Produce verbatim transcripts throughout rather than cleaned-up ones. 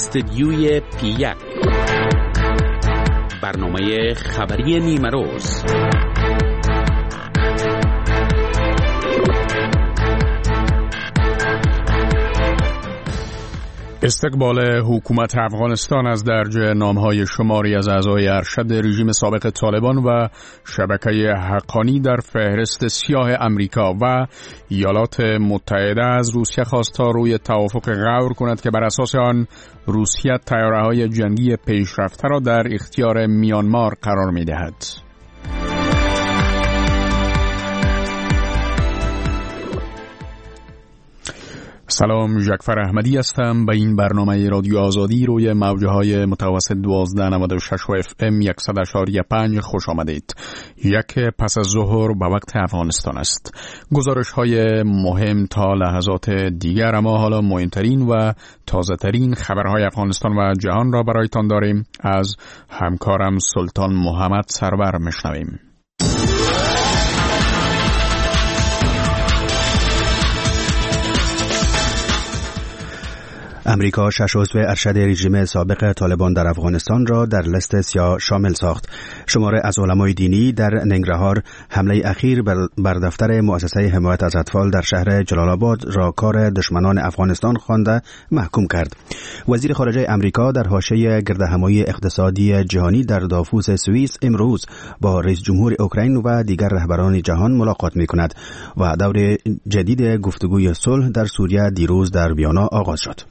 استدیوی پی یک، برنامه خبری نیمه روز. استقبال حکومت افغانستان از درج نامهای شماری از اعضای ارشد رژیم سابق طالبان و شبکه حقانی در فهرست سیاه امریکا و ایالات متحده از روسیه خواست تا روی توافق غور کند که بر اساس آن روسیه طیاره‌های جنگی پیشرفته را در اختیار میانمار قرار می‌دهد. سلام، جعفر احمدی هستم. به این برنامه رادیو آزادی روی موجه های متوسط دوازده نود و شش و اف ام صد و اشاری پنج خوش آمدید. یک پس از ظهر به وقت افغانستان است. گزارش های مهم تا لحظات دیگر، اما حالا مهمترین و تازه ترین خبرهای افغانستان و جهان را برایتان داریم. از همکارم سلطان محمد سرور مشنویم. امریکا شش عضو ارشد رژیم سابق طالبان در افغانستان را در لیست سیاه شامل ساخت. شماره از علمای دینی در ننگرهار حمله اخیر بر دفتر مؤسسه حمایت از اطفال در شهر جلال آباد را کار دشمنان افغانستان خوانده محکوم کرد. وزیر خارجه امریکا در حاشیه گردهمایی اقتصادی جهانی در دافوس سوئیس امروز با رئیس جمهور اوکراین و دیگر رهبران جهان ملاقات می‌کند و دور جدید گفتگوی صلح در سوریه دیروز در ویانا آغاز شد.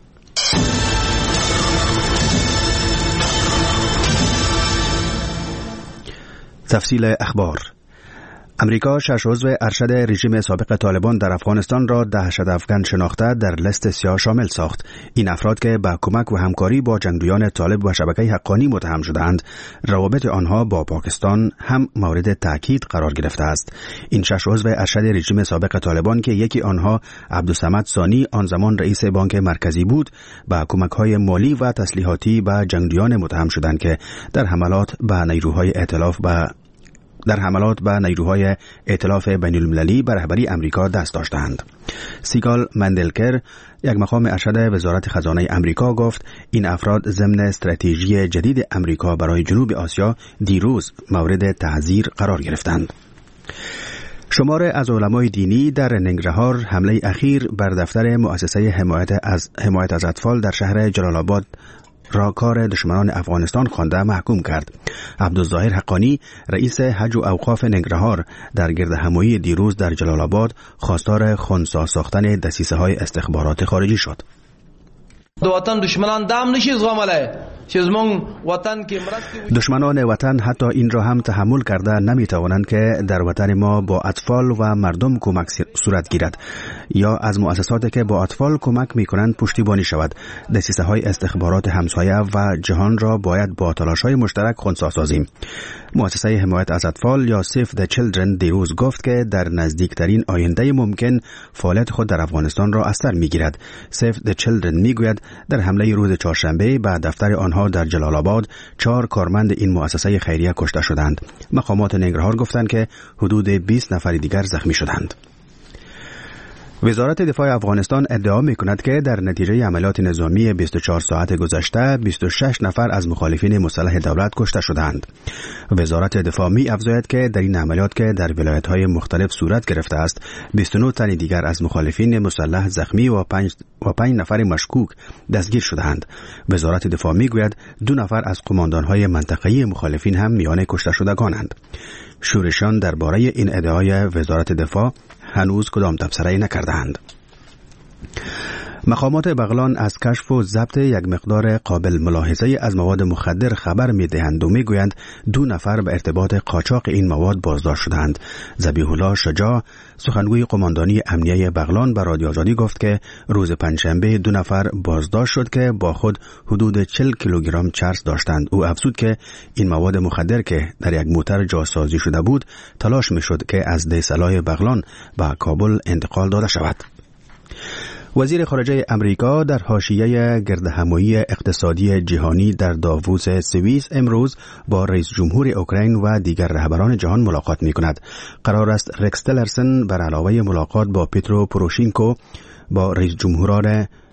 تفصیل اخبار. امریکا شش عضو ارشد رژیم سابق طالبان در افغانستان را دهشت‌افکن شناخته در لیست سیاه شامل ساخت. این افراد که با کمک و همکاری با جنگجویان طالب و شبکه حقانی متهم شدند، روابط آنها با پاکستان هم مورد تاکید قرار گرفته است. این شش عضو ارشد رژیم سابق طالبان که یکی آنها عبدالصمد ثانی آن زمان رئیس بانک مرکزی بود، با کمک‌های مالی و تسلیحاتی به جنگجویان متهم شدند که در حملات به نیروهای ائتلاف به در حملات به نیروهای ائتلاف بین المللی به رهبری امریکا دست داشتند. سیگال مندلکر، یک مقام ارشد وزارت خزانه امریکا، گفت این افراد ضمن استراتژی جدید امریکا برای جنوب آسیا دیروز مورد تعزیر قرار گرفتند. شماره از علمای دینی در ننگرهار حمله اخیر بر دفتر مؤسسه حمایت از حمایت از اطفال در شهر جلال آباد را کار دشمنان افغانستان خوانده محکوم کرد. عبدالظاهر حقانی، رئیس حج و اوقاف ننگرهار، در گردهمایی دیروز در جلال آباد خواستار خنثی ساختن دسیسه‌های استخبارات خارجی شد. وطن دشمنان دام نشي زغمله چې زمون وطن کې مرستي دشمنان وطن حتی این را هم تحمل کرده نمیتوانند که در وطن ما با اطفال و مردم کمک صورت گیرد یا از مؤسساتی که با اطفال کمک میکنند پشتیبانی شود. دسیسه های استخبارات همسایه و جهان را باید با تلاش های مشترک خنثی سازیم. مؤسسه حمایت از اطفال یا سیف د چیلدرن دیروز گفت که در نزدیکترین آینده ممکن فعالیت خود در افغانستان را از سر میگیرد. سیف د چیلدرن میگوید در حمله روز چهارشنبه به دفتر آنها در جلال آباد چهار کارمند این مؤسسه خیریه کشته شدند. مقامات ننگرهار گفتند که حدود بیست نفر دیگر زخمی شدند. وزارت دفاع افغانستان ادعا می‌کند که در نتیجه عملیات نظامی بیست و چهار ساعت گذشته بیست و شش نفر از مخالفین مسلح دولت کشته شدند. وزارت دفاع می‌افزاید که در این عملیات که در ولایت‌های مختلف صورت گرفته است، بیست و نه تن دیگر از مخالفین مسلح زخمی و پنج و پنج نفر مشکوک دستگیر شدند. وزارت دفاع می‌گوید دو نفر از قماندان‌های منطقه‌ای مخالفین هم میان کشته شدگانند. شورشان درباره این ادعای وزارت دفاع هنوز کدام تبصره نکردند. مقامات بغلان از کشف و ضبط یک مقدار قابل ملاحظه از مواد مخدر خبر می‌دهند و می‌گویند دو نفر به ارتباط قاچاق این مواد بازداشت شدند. ذبیح الله شجاع، سخنگوی قماندانی امنیه بغلان، به رادیو آزادی گفت که روز پنجشنبه دو نفر بازداشت شد که با خود حدود چهل کیلوگرم چرس داشتند. او افزود که این مواد مخدر که در یک موتر جاسازی شده بود تلاش می‌شد که از دیسلای بغلان به کابل انتقال داده شود. وزیر خارجه امریکا در حاشیه گردهمایی اقتصادی جهانی در داووس سوئیس امروز با رئیس جمهور اوکراین و دیگر رهبران جهان ملاقات می‌کند. قرار است رکس تلرسن بر علاوه ملاقات با پیترو پوروشینکو با رئیس جمهوران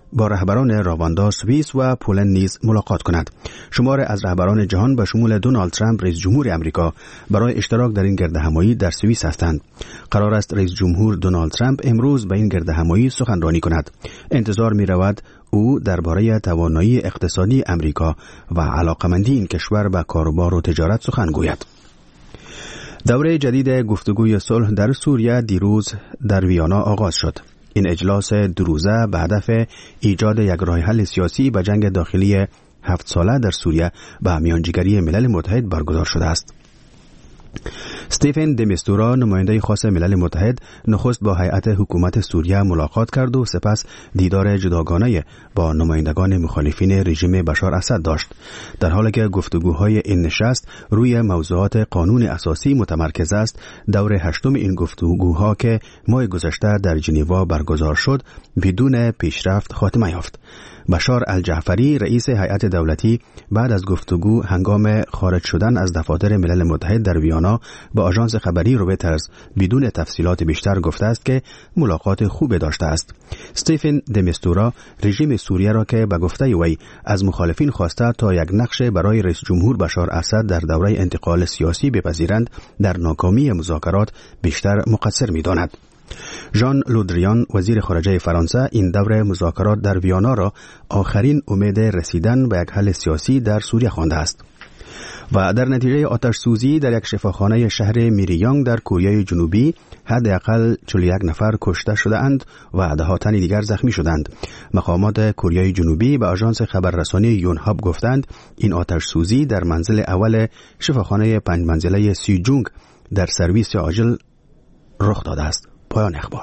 با رهبران رواندا، سوئیس و پولند نیز ملاقات کند. شمار از رهبران جهان به شمول دونالد ترامپ رئیس جمهور آمریکا برای اشتراک در این گردهمایی در سوئیس هستند. قرار است رئیس جمهور دونالد ترامپ امروز به این گردهمایی سخنرانی کند. انتظار می رود او درباره توانایی اقتصادی آمریکا و علاقمندی این کشور به کاروبار و تجارت سخن گوید. دوره جدید گفتگوی صلح در سوریه دیروز در ویانا آغاز شد. این اجلاس دو روزه به هدف ایجاد یک راه حل سیاسی به جنگ داخلی هفت ساله در سوریه به میانجیگری ملل متحد برگزار شده است. استیفن د میستورا نماینده خاص ملل متحد نخست با هیئت حکومت سوریه ملاقات کرد و سپس دیدار جداگانه با نمایندگان مخالفین رژیم بشار اسد داشت. در حالی که گفتگوهای این نشست روی موضوعات قانون اساسی متمرکز است، دور هشتم این گفتگوها که ماه گذشته در ژنو برگزار شد بدون پیشرفت خاتمه یافت. بشار الجعفری رئیس هیئت دولتی بعد از گفتگو هنگام خارج شدن از دفاتر ملل متحد در ویانا به آژانس خبری رویترز بدون تفصیلات بیشتر گفته است که ملاقات خوب داشته است. استیفن د میستورا رژیم سوریه را که به گفته وی از مخالفین خواسته تا یک نقش برای رئیس جمهور بشار اسد در دوره انتقال سیاسی بپذیرند در ناکامی مذاکرات بیشتر مقصر می‌داند. ژان لودریان وزیر خارجه فرانسه این دوره مذاکرات در ویانا را آخرین امید رسیدن به یک حل سیاسی در سوریه خوانده است. و در نتیجه آتش سوزی در یک شفاخانه شهر میریانگ در کره جنوبی حداقل چهل و یک نفر کشته شده اند و ده تن دیگر زخمی شدند. مقامات کره جنوبی به آژانس خبررسانی یونهاب گفتند این آتش سوزی در منزل اول شفاخانه پنج منزله سیجونگ در سرویس عاجل رخ داده است. پایان اخبار.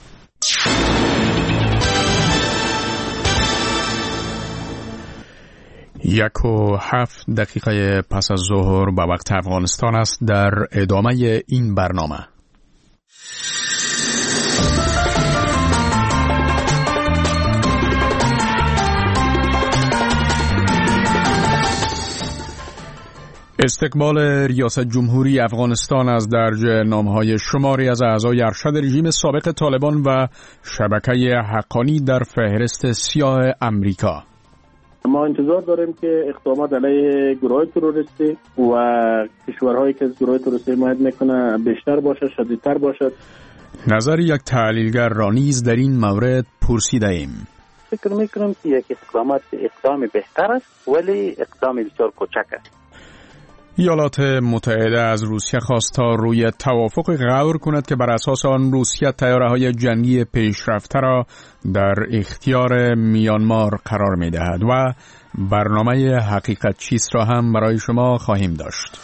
یک و هفت دقیقه پس از ظهر به وقت افغانستان است. در ادامه این برنامه استقبال ریاست جمهوری افغانستان از درج نامهای شماری از اعضای ارشد رژیم سابق طالبان و شبکه حقانی در فهرست سیاه امریکا. ما انتظار داریم که اقدامات علیه گروه تروریستی و کشورهایی که از گروه تروریستی حمایت میکنه بیشتر باشد، شدیدتر باشد. نظر یک تحلیلگر را نیز در این مورد پرسیده ایم. فکر میکنم که یک اقدامات اقدام بهتر است ولی اقدام بسیار کوچک است. ایالات متحده از روسیه خواست تا روی توافق غور کند که بر اساس آن روسیه طیاره‌های جنگی پیشرفته را در اختیار میانمار قرار می‌دهد و برنامه حقیقت چیست را هم برای شما خواهیم داشت.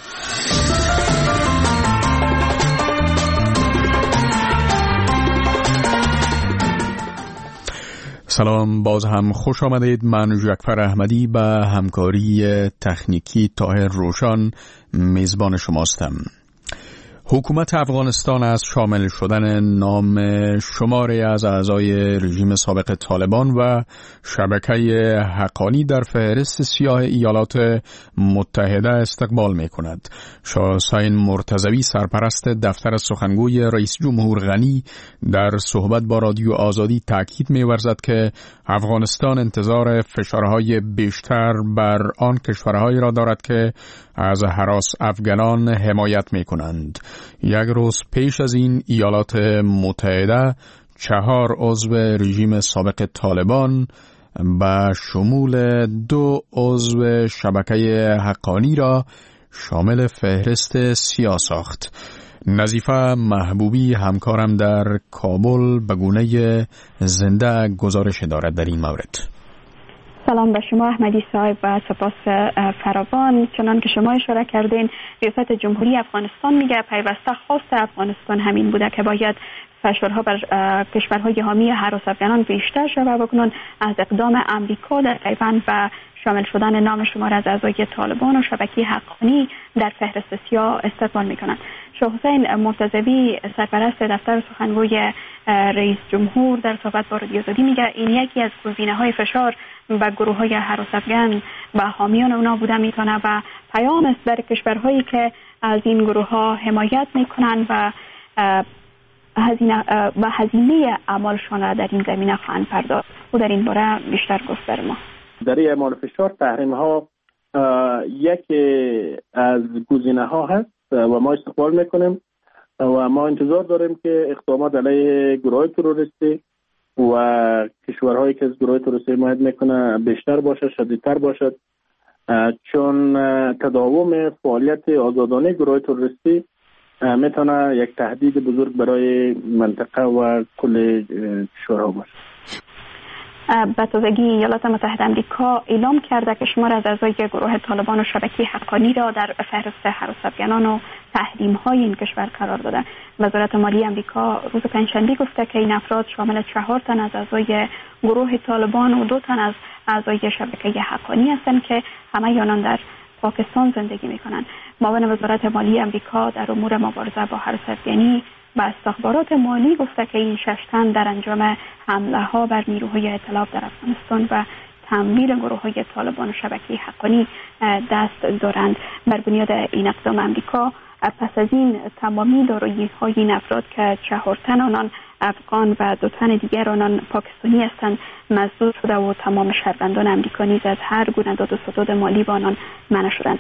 سلام، باز هم خوش آمدید. من جعفر احمدی به همکاری تکنیکی طاهر روشن میزبان شماستم. حکومت افغانستان از شامل شدن نام شماری از اعضای رژیم سابق طالبان و شبکه حقانی در فهرست سیاه ایالات متحده استقبال می کند. شاه حسین مرتضوی سرپرست دفتر سخنگوی رئیس جمهور غنی در صحبت با رادیو آزادی تاکید می ورزد که افغانستان انتظار فشارهای بیشتر بر آن کشورهایی را دارد که از هراس افغانان حمایت می کنند. یک روز پیش از این ایالات متحده چهار عضو رژیم سابق طالبان به شمول دو عضو شبکه حقانی را شامل فهرست سیاه ساخت. نظیفه محبوبی همکارم در کابل به گونه زنده گزارش دارد در این مورد. سلام به شما احمدی صاحب و سپاس فراوان. چنان که شما اشاره کردین، ریاست جمهوری افغانستان میگه پیوسته خواست افغانستان همین بوده که باید فشارها بر کشورهای حامی هراس افغانان بیشتر شود بکنن از اقدام امریکا در پیوند و شامل شدن نام شمار از اعضای طالبان و شبکه حقانی در فهرست سیاه استقبال میکنند. شاه حسین مرتضوی سرپرست دفتر سخنگوی رئیس جمهور در صحبت با رادیو آزادی میگه این یکی از گزینه‌های فشار و گروه‌های هراس افغان و حامیان اونا بوده میتونه و پیام است در کشورهایی که از این گروه‌ها حمایت میکنن و هزینه و هزینه اعمالشان را در این زمینه خواهند پرداخت. او در این باره بیشتر گفت بر ما. در این اعمال فشار تحریم ها یک از گزینه ها هست و ما استقبال میکنیم و ما انتظار داریم که اقدامات علیه گروه تروریستی و کشورهایی که از گروه تروریستی حمایت میکنه بیشتر باشد، شدیدتر باشد، چون تداوم فعالیت آزادانه گروه تروریستی میتونه یک تهدید بزرگ برای منطقه و کل کشورها باشه. به تازگی ایالات متحده آمریکا اعلام کرده که شمار از اعضای گروه طالبان و شبکه حقانی را در فهرست حراس افغانان و تحریم های این کشور قرار داده. وزارت مالی آمریکا روز پنجشنبه گفته که این افراد شامل چهار تن از اعضای گروه طالبان و دو تن از اعضای شبکه حقانی هستند که همه آنان در پاکستان زندگی می‌کنند. معاون وزارت مالی آمریکا در امور مبارزه با حراس افغانی با استخبارات مالی گفته که این شش تن در انجام حمله ها بر نیروهای ائتلاف در افغانستان و تمویل گروه های طالبان و شبکه حقانی دست دارند. بر بنیاد این اقدام آمریکا پس از این تمامی دارایی های این افراد که چهار تن آنان افغان و دو تن دیگر آنان پاکستانی هستند مزدود شده و تمام شهروندان آمریکا نیز از هر گونه داد و ستد مالی با آنان منع شدند.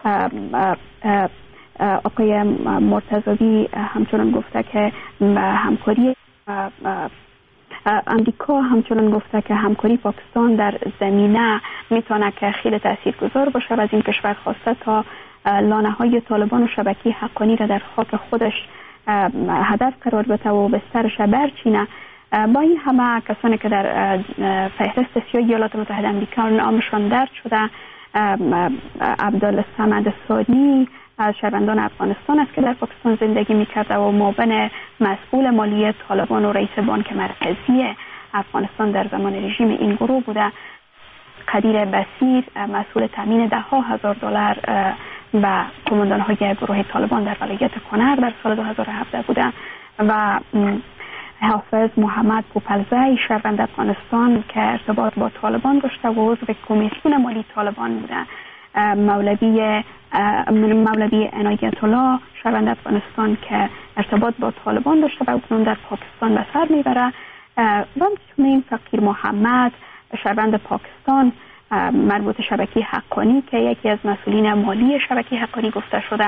آقای مرتضوی همچنان گفته که همکاری امریکا همچنان گفته که همکاری پاکستان در زمینه میتونه که خیلی تاثیرگذار باشه و از این کشور خواسته تا لانه های طالبان و شبکه حقانی را در خاک خودش هدف قرار بده و بسترش برچینه. با این همه کسانی که در فهرست سیاه ایالات متحده آمریکا نامشان درج شده، عبدالصمد ثانی از شهروندان افغانستان است که در پاکستان زندگی میکرده و معاون مسئول مالی طالبان و رئیس بانک مرکزی افغانستان در زمان رژیم این گروه بوده. قدیر بصیر مسئول تامین ده ها هزار دلار و کماندان های گروه طالبان در ولایت کنر در سال دو هزار و هفده بوده و حافظ محمد پوپلزی شهروند افغانستان که ارتباط با طالبان داشته و عضو کمیسیون مالی طالبان بوده. مولوی مولوی عنایت الله شهروند افغانستان که ارتباط با طالبان داشته و اکنون در پاکستان به سر میبره و همچنین فقیر محمد شهروند پاکستان مربوط شبکه حقانی که یکی از مسئولین مالی شبکه حقانی گفته شده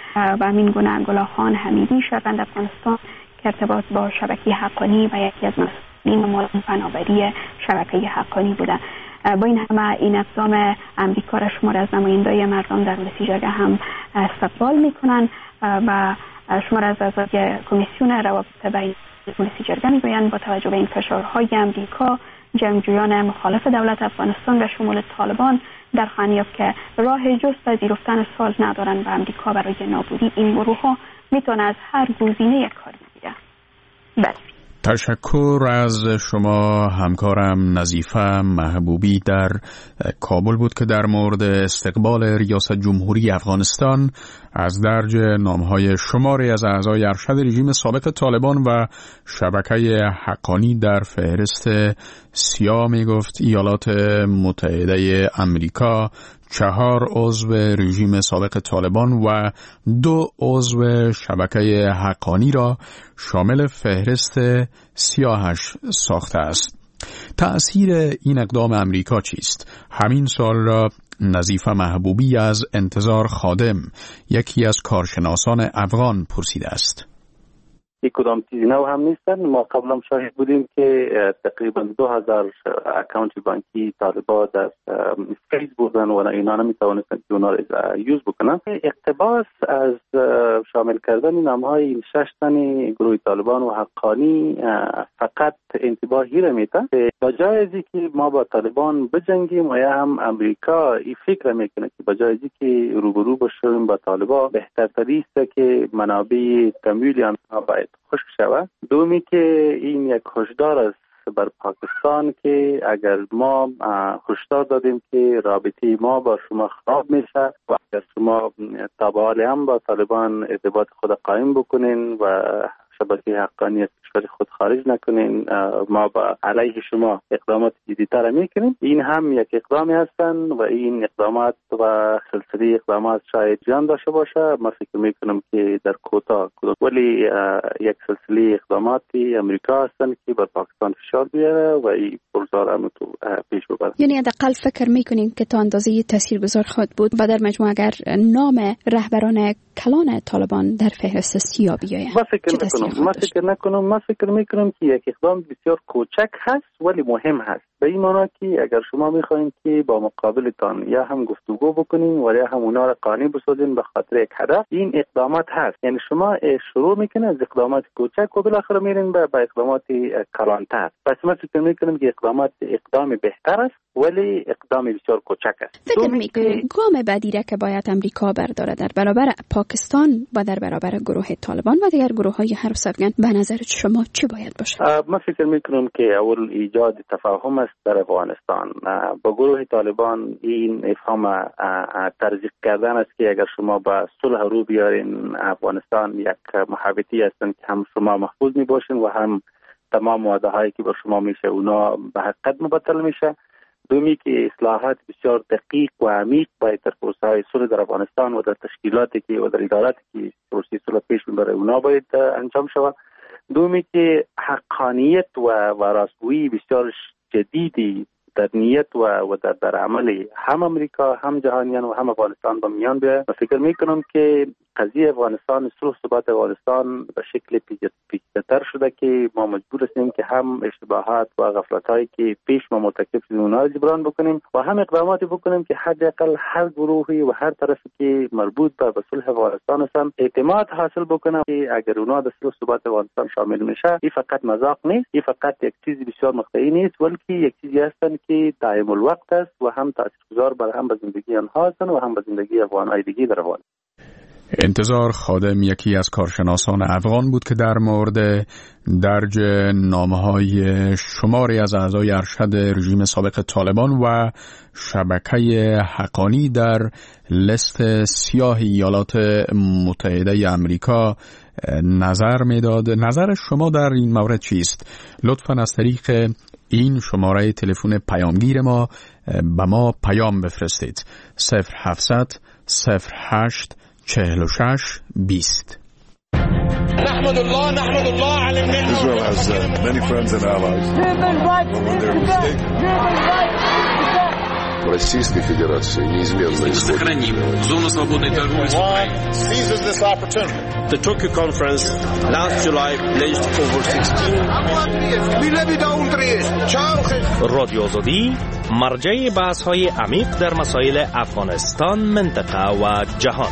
و همین گونه گلا خان حمیدی شهروند افغانستان که ارتباط با شبکه حقانی و یکی از مسئولین مالی فناوری شبکه حقانی بوده. با این همه این اقدام امریکا را شمار از نمایندای مردم در نتیجه هم استقبال میکنن و شمار از اعضای کمیسیون روابط بین مجلس جرگه میگویند با توجه به این فشارهای امریکا جنگجویان مخالف دولت افغانستان و شمول طالبان در خواهند یافت که راه جست پذیرفتن صلح ندارند و امریکا برای نابودی این گروه ها میتونه از هر گزینه کاری بگیره. بله. تشکر از شما همکارم نظیفه محبوبی در کابل بود که در مورد استقبال ریاست جمهوری افغانستان از درج نامهای شماری از اعضای ارشد رژیم سابق طالبان و شبکه حقانی در فهرست سیاه می گفت ایالات متحده آمریکا چهار عضو رژیم سابق طالبان و دو عضو شبکه حقانی را شامل فهرست سیاهش ساخته است. تأثیر این اقدام امریکا چیست؟ همین سوال را نظیفه محبوبی از انتظار خادم، یکی از کارشناسان افغان، پرسیده است. یک کدام چیزی نو هم نیستن. ما قبلا هم شاهد بودیم که تقریبا دو هزار اکانت بانکی طالبان در فیز بودن و اینا نمیتوانستن که اونا را یوز بکنن. اقتباس از شامل کردن نامهای این شش تن گروه طالبان و حقانی فقط انتباهی را میده. بجای از که ما با طالبان بجنگیم و یا هم امریکا این فکر میکنه که بجای از که روبرو بشیم با طالبان بهترتری است که منابع تمویل آنها باید خشک شود. دومی که این یک هشدار است بر پاکستان که اگر ما هشدار دادیم که رابطه ما با شما خراب میشه و اگر شما تابعال هم با طالبان ارتباط خود قائم بکنین و شبکه حقانی از کشور خود خارج نکنین، ما با علیه شما اقدامات جدی‌تر میکنیم. این هم یک اقدامی هستن و این اقدامات و سلسله اقدامات شاید جان داشته باشه. ما فکر میکنم که در کوتاه ولی یک سلسله اقداماتی امریکا هستن که بر پاکستان فشار بیاره و این پروژه رو تو پیش ببره. یعنی حداقل فکر میکنین که تا اندازه تاثیرگذار خواهد بود و در مجموع اگر نام رهبران کلان طالبان در فهرست سیاه بیاید؟ ما فکر میکنم ما فکر نکنم ما فکر میکنم که یک اقدام بسیار کوچک هست ولی مهم هست. به این معنی که اگر شما میخواین که با مقابلتان یا هم گفتگو بکنین و یا هم اونا را قانع بسازین به خاطر یک هدف، این اقدامات هست. یعنی شما شروع میکنین از اقدامات کوچک و بالاخره میرین به اقدامات کلانتر. پس ما فکر میکنم که اقدامات اقدام بهتر است ولی اقدام بسیار کوچک است. فکر میکنم گام بعدی را که باید امریکا برداره در برابر پاکستان و در برابر گروه طالبان و دیگر گروه‌های حرف افغان به نظر شما چی باید باشه؟ ما فکر میکنم که اول ایجاد تفاهم است در افغانستان. با گروه طالبان این افهام ترجیح کردن است که اگر شما با صلح رو بیارین افغانستان یک محبتی هستند که هم شما محفوظ می باشین و هم تمام وعده هایی که بر شما میشه اونا به حقیقت مبدل میشه. دومی که اصلاحات بسیار دقیق و عمیق باید در پروسه های صلح در افغانستان و در تشکیلاتی که و در اداراتی که پروسه صلح پیش میبره اونا باید انجام شود. دومی که حقانیت و و راستگویی بسیار جدیدی در نیت و و در, در عمل هم امریکا هم جهانیان و هم افغانستان با میان بیاید. فکر میکنم که قضیه افغانستان، صلح و ثبات افغانستان به شکل پیچیده‌تر شده که ما مجبور هستیم که هم اشتباهات و غفلت‌هایی که پیش ما مرتکب شدیم اونها را جبران بکنیم و هم اقداماتی بکنیم که حداقل هر گروهی و هر طرفی که مربوط به صلح افغانستان هستن اعتماد حاصل بکنه که اگر اونها در صلح و ثبات افغانستان شامل میشه، این فقط مذاق نیست، این فقط یک چیز بسیار مقطعی نیست، بلکه یک چیزی هستن که دائم الوقت است و هم تاثیرگذار بر هم به زندگی آنها هستن و هم به زندگی افغان‌های دیگه در افغانستان. انتظار خادم یکی از کارشناسان افغان بود که در مورد درج نامه‌های شماری از اعضای ارشد رژیم سابق طالبان و شبکه حقانی در لست سیاه ایالات متحده آمریکا نظر میداد. نظر شما در این مورد چیست؟ لطفاً از طریق این شماره تلفن پیامگیر ما به ما پیام بفرستید. صفر هفتصد صفر هشت چهل و شش بیست. نحمد الله نحمد الله على النعمة. Israel has uh, many friends and allies. When they're mistaken. Российской Федерации неизменно Сохраним зону свободной торговли с Украиной. Seizes this opportunity. The Tokyo conference last July pledged over sixteen. رادیو آزادی مرجع بحث‌های عمیق در مسائل افغانستان، منطقه و جهان.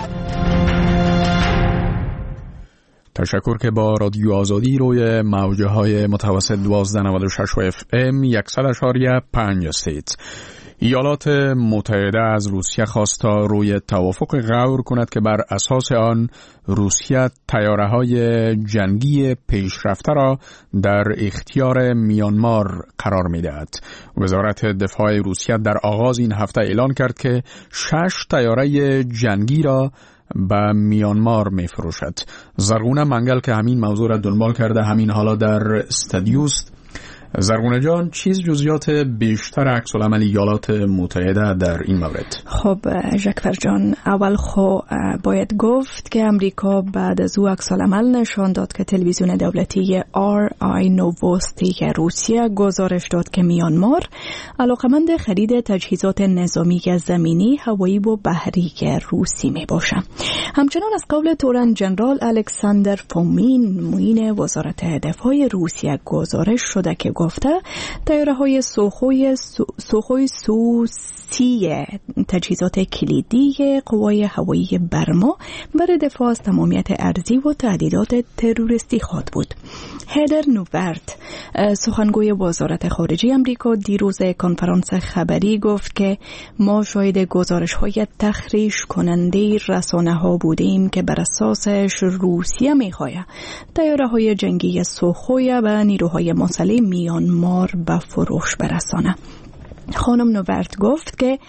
تشکر که با رادیو آزادی روی موجه های متوسط دوازده نود و شش و اف ام صد اشاری پنج هستید. ایالات متحده از روسیه خواست تا روی توافق غور کند که بر اساس آن روسیه طیاره‌های جنگی پیشرفته را در اختیار میانمار قرار می‌دهد. وزارت دفاع روسیه در آغاز این هفته اعلان کرد که شش طیاره جنگی را به میانمار می‌فروشد. زرغونه منگل که همین موضوع را دنبال کرده همین حالا در استادیوست. زرغونه جان، چیز جزئیات بیشتر عکس‌العمل ایالات متحده در این مورد؟ خب ژکفر جان، اول خو باید گفت که امریکا بعد از او عکس‌العمل نشان داد که تلویزیون دولتی آر آی نووستی که روسیه گزارش داد که میانمار علاقمند خرید تجهیزات نظامی زمینی، هوایی و بحری که روسی می باشه. همچنان از قول تورن جنرال الکساندر فومین معین وزارت دفاع روسیه گزارش شده که گفته طیاره‌های سوخوی سوخوی سو سی تجهیزات کلیدی قوای هوایی برما برای دفاع از تمامیت ارضی و تهدیدات تروریستی خواهد بود. هدر نوورت، سخنگوی وزارت خارجه آمریکا، دیروز کنفرانس خبری گفت که ما شاهد گزارش‌های تخریش کننده رسانه‌ها بودیم که بر اساسش روسیه می‌خواهد طیاره‌های جنگی سوخوی و نیروهای مسلح میانمار به فروش برسانه. خانم نوورت گفت که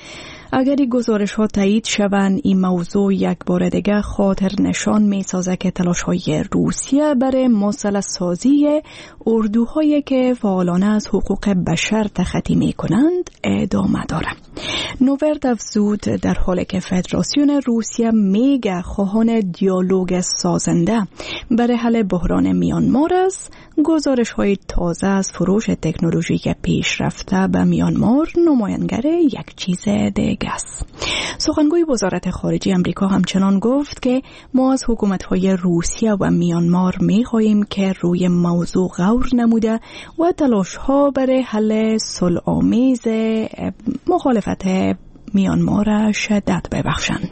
اگر این گزارش ها تایید شوند، این موضوع یک بار دیگه خاطر نشان می سازه که تلاش های روسیه برای مسلح سازی اردوهایی که فعالانه از حقوق بشر تخطی می کنند ادامه داره. نوورد افزود در حالی که فدراسیون روسیه میگه خواهان دیالوگ سازنده برای حل بحران میانمار است، گزارش های تازه از فروش تکنولوژی پیشرفته به میانمار نمایانگر یک چیز دیگه است. سخنگوی وزارت خارجه امریکا همچنان گفت که ما از حکومت‌های روسیه و میانمار می‌خواهیم که روی موضوع غور نموده و تلاش‌ها برای حل صلح‌آمیز مخالفت میانمار شدت ببخشند.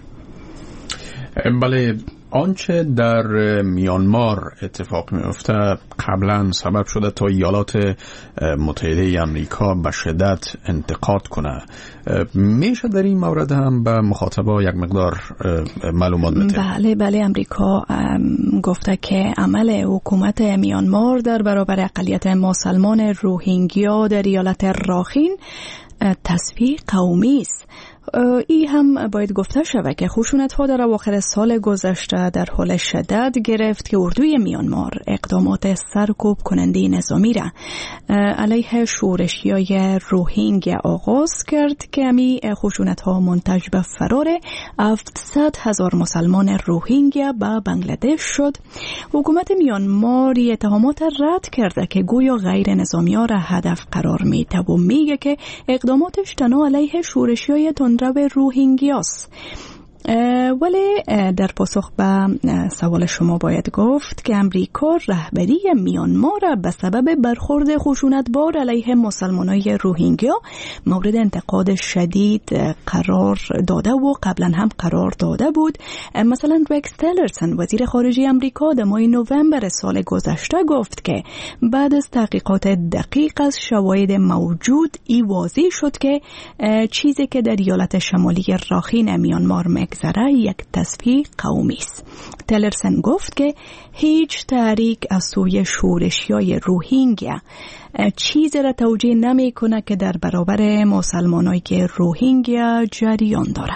بله، آنچه در میانمار اتفاق میفته قبلا سبب شده تا ایالات متحده آمریکا به شدت انتقاد کنه. میشه در این مورد هم به مخاطبا یک مقدار معلومات بده؟ بله بله، امریکا گفته که عمل حکومت میانمار در برابر اقلیت مسلمان روهینگیا در ایالت راخین تصفیه قومی است. ای هم باید گفته شود که خشونت ها در اواخر سال گذشته در حال شدت گرفت که اردوی میانمار اقدامات سرکوب کننده نظامی را علیه شورشیای روهینگیا آغاز کرد که امی خشونت ها منتج به فرار هفتصد هزار مسلمان روهینگیا به بنگلادش شد. حکومت میانمار اتهامات رد کرده که گویا غیر نظامی ها را هدف قرار میده و میگه که اقداماتش تنها علیه شورشیای تندرو روهینگیاست. ولی در پاسخ به سوال شما باید گفت که امریکا رهبری میانمار را به سبب برخورد خشونتبار علیه مسلمانای روهینگیا مورد انتقاد شدید قرار داده و قبلا هم قرار داده بود. مثلا رکس تیلرسن وزیر خارجه امریکا در ماه نوامبر سال گذشته گفت که بعد از تحقیقات دقیق از شواهد موجود ای واضح شد که چیزی که در ایالت شمالی راخین میانمار مگذره یک تصفیه قومی است. تیلرسن گفت که هیچ تحریک از سوی شورشیای روهینگیا چیزی را توجیه نمی کنه که در برابر مسلمانایی که روهینگیا جریان داره.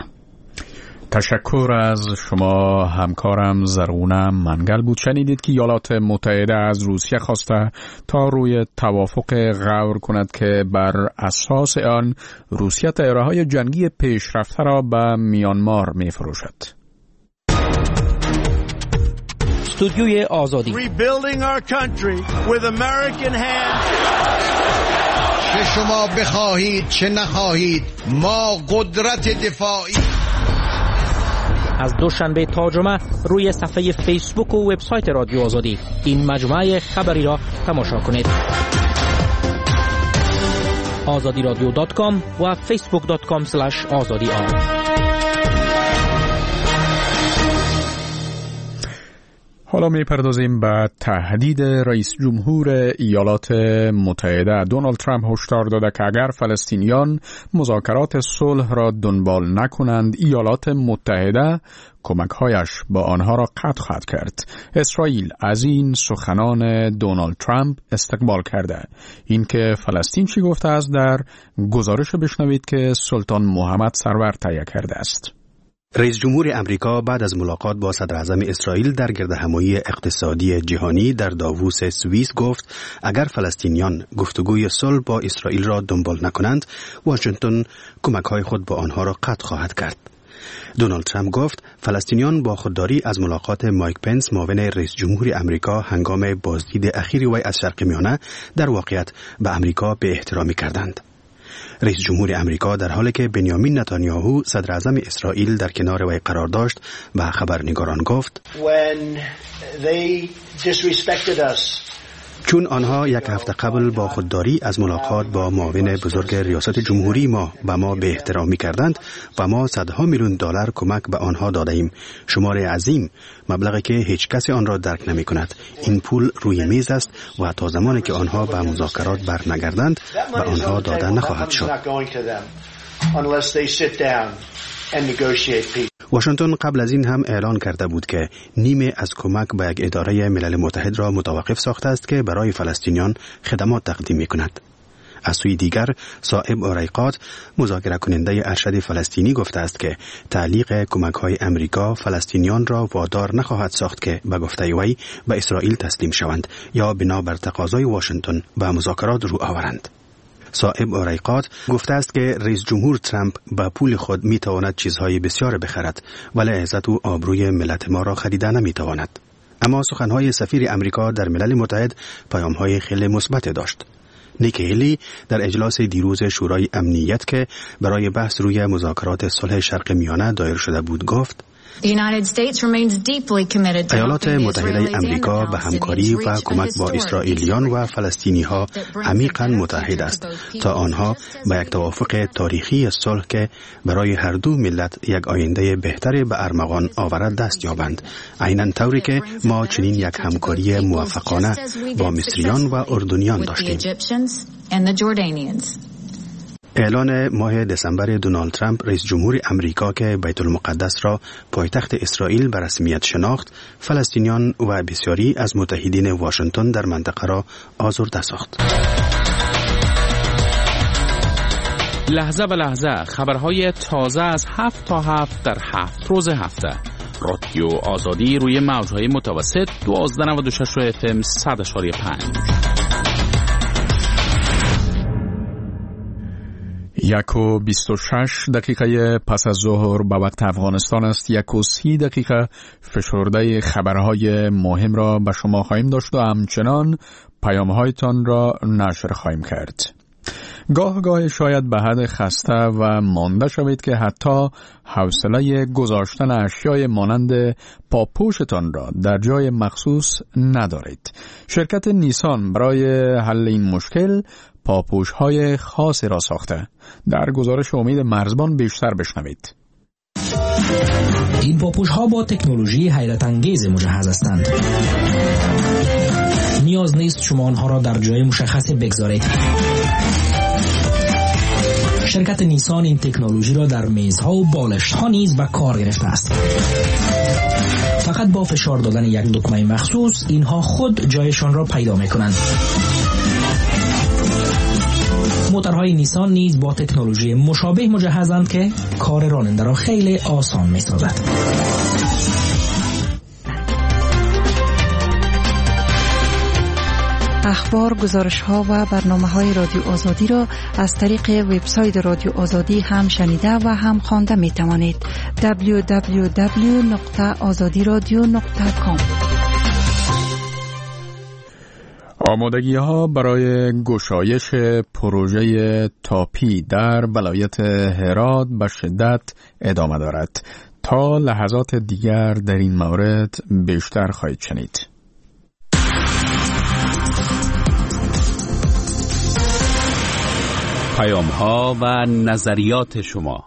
تشکر از شما همکارم زرغونه منگل بود. شنیدید که ایالات متحده از روسیه خواسته تا روی توافق غور کند که بر اساس آن روسیه طیاره‌های جنگی پیشرفته را به میانمار می‌فروشد. استودیوی آزادی. Rebuilding our country with American hands. چه شما بخواهید چه نخواهید ما قدرت دفاعی. از دوشنبه تا جمعه روی صفحه فیسبوک و وبسایت رادیو آزادی این مجموعه خبری را تماشا کنید. آزادی رادیو دات کام و فیسبوک دات کام اسلش آزادی آر. حالا میپردازیم به تهدید رئیس جمهور ایالات متحده. دونالد ترامپ هشدار داده که اگر فلسطینیان مذاکرات صلح را دنبال نکنند، ایالات متحده کمک‌هایش با آنها را قطع خواهد کرد. اسرائیل از این سخنان دونالد ترامپ استقبال کرده. این که فلسطین چی گفته است در گزارش بشنوید که سلطان محمد سرور تهیه کرده است. رئیس جمهور امریکا بعد از ملاقات با صدر اعظم اسرائیل در گردهمایی اقتصادی جهانی در داووس سوئیس گفت اگر فلسطینیان گفتگوی صلح با اسرائیل را دنبال نکنند، واشنگتن کمک‌های خود با آنها را قطع خواهد کرد. دونالد ترامپ گفت فلسطینیان با خودداری از ملاقات مایک پنس معاون رئیس جمهور امریکا هنگام بازدید اخیر وی از شرق میانه در واقعیت به امریکا به احترامی کردند. رئیس جمهور امریکا در حالی که بنیامین نتانیاهو صدر اعظم اسرائیل در کنار وی قرار داشت به خبرنگاران گفت When they disrespected us. چون آنها یک هفته قبل با خودداری از ملاقات با معاون بزرگ ریاست جمهوری ما به ما به احترامی کردند و ما صدها میلیون دلار کمک به آنها داده ایم. شمار عظیم، مبلغی که هیچ کسی آن را درک نمی کند. این پول روی میز است و تا زمانی که آنها به مذاکرات برنگردند به آنها داده نخواهد شد. واشنگتن قبل از این هم اعلان کرده بود که نیمه از کمک به یک اداره ملل متحد را متوقف ساخته است که برای فلسطینیان خدمات تقدیم می کند. از سوی دیگر صائب اریقات مذاکره کننده ارشد فلسطینی گفته است که تعلیق کمک‌های امریکا فلسطینیان را وادار نخواهد ساخت که به گفته وی به اسرائیل تسلیم شوند یا بنا بر تقاضای واشنگتن به مذاکرات رو آورند. صائب اریقات گفته است که رئیس جمهور ترامپ با پول خود می تواند چیزهای بسیار بخرد ولی عزت و آبروی ملت ما را خریده نمی تواند. اما سخنهای سفیر امریکا در ملل متحد پیام‌های خیلی مثبت داشت. نیکی هیلی در اجلاس دیروز شورای امنیت که برای بحث روی مذاکرات صلح شرق میانه دایر شده بود گفت: ایالات متحده امریکا به همکاری و کمک با اسرائیلیان و فلسطینی‌ها عمیقاً متحد است تا آنها به یک توافق تاریخی صلح که برای هر دو ملت یک آینده بهتر به ارمغان آورد دست یابند، عیناً طوری که ما چنین یک همکاری موفقانه با مصریان و اردنیان داشتیم. اعلان ماه دسامبر دونالد ترامپ رئیس جمهور امریکا که بیت المقدس را پایتخت اسرائیل به رسمیت شناخت، فلسطینیان و بسیاری از متحدین واشنگتن در منطقه را آزرده ساخت. لحظه به لحظه خبرهای تازه از هفت تا هفت در هفت روز هفته. رادیو آزادی روی موجهای متوسط دوازده نود و شش اف ام صد اشاری پنج. یک و بیست و شش دقیقه پس از ظهر به وقت افغانستان است. یک و سی دقیقه فشرده خبرهای مهم را به شما خواهیم داشت و همچنان پیامهایتان را نشر خواهیم کرد. گاه گاه شاید به حد خسته و مانده شوید که حتی حوصله گذاشتن اشیای مانند پاپوشتان را در جای مخصوص ندارید. شرکت نیسان برای حل این مشکل پاپوش‌های خاصی را ساخته. در گزارش امید مرزبان بیشتر بشنوید. این پاپوش‌ها با تکنولوژی حیرت انگیز مجهز هستند. نیاز نیست شما آنها را در جای مشخصی بگذارید. شرکت نیسان این تکنولوژی را در میزها و بالشت‌ها نیز به کار گرفته است. فقط با فشار دادن یک دکمه مخصوص اینها خود جایشان را پیدا می‌کنند. موتورهای نیسان نیز با تکنولوژی مشابه مجهزند که کار راننده را خیلی آسان می‌سازد. اخبار، گزارش‌ها و برنامه‌های رادیو آزادی را از طریق وبسایت رادیو آزادی هم شنیده و هم خوانده می‌توانید. دبلیو دبلیو دبلیو نقطه آزادی رادیو نقطه کام. آمادگی ها برای گشایش پروژه تاپی در ولایت هرات به شدت ادامه دارد. تا لحظات دیگر در این مورد بیشتر خواهید شنید. پیام ها و نظریات شما.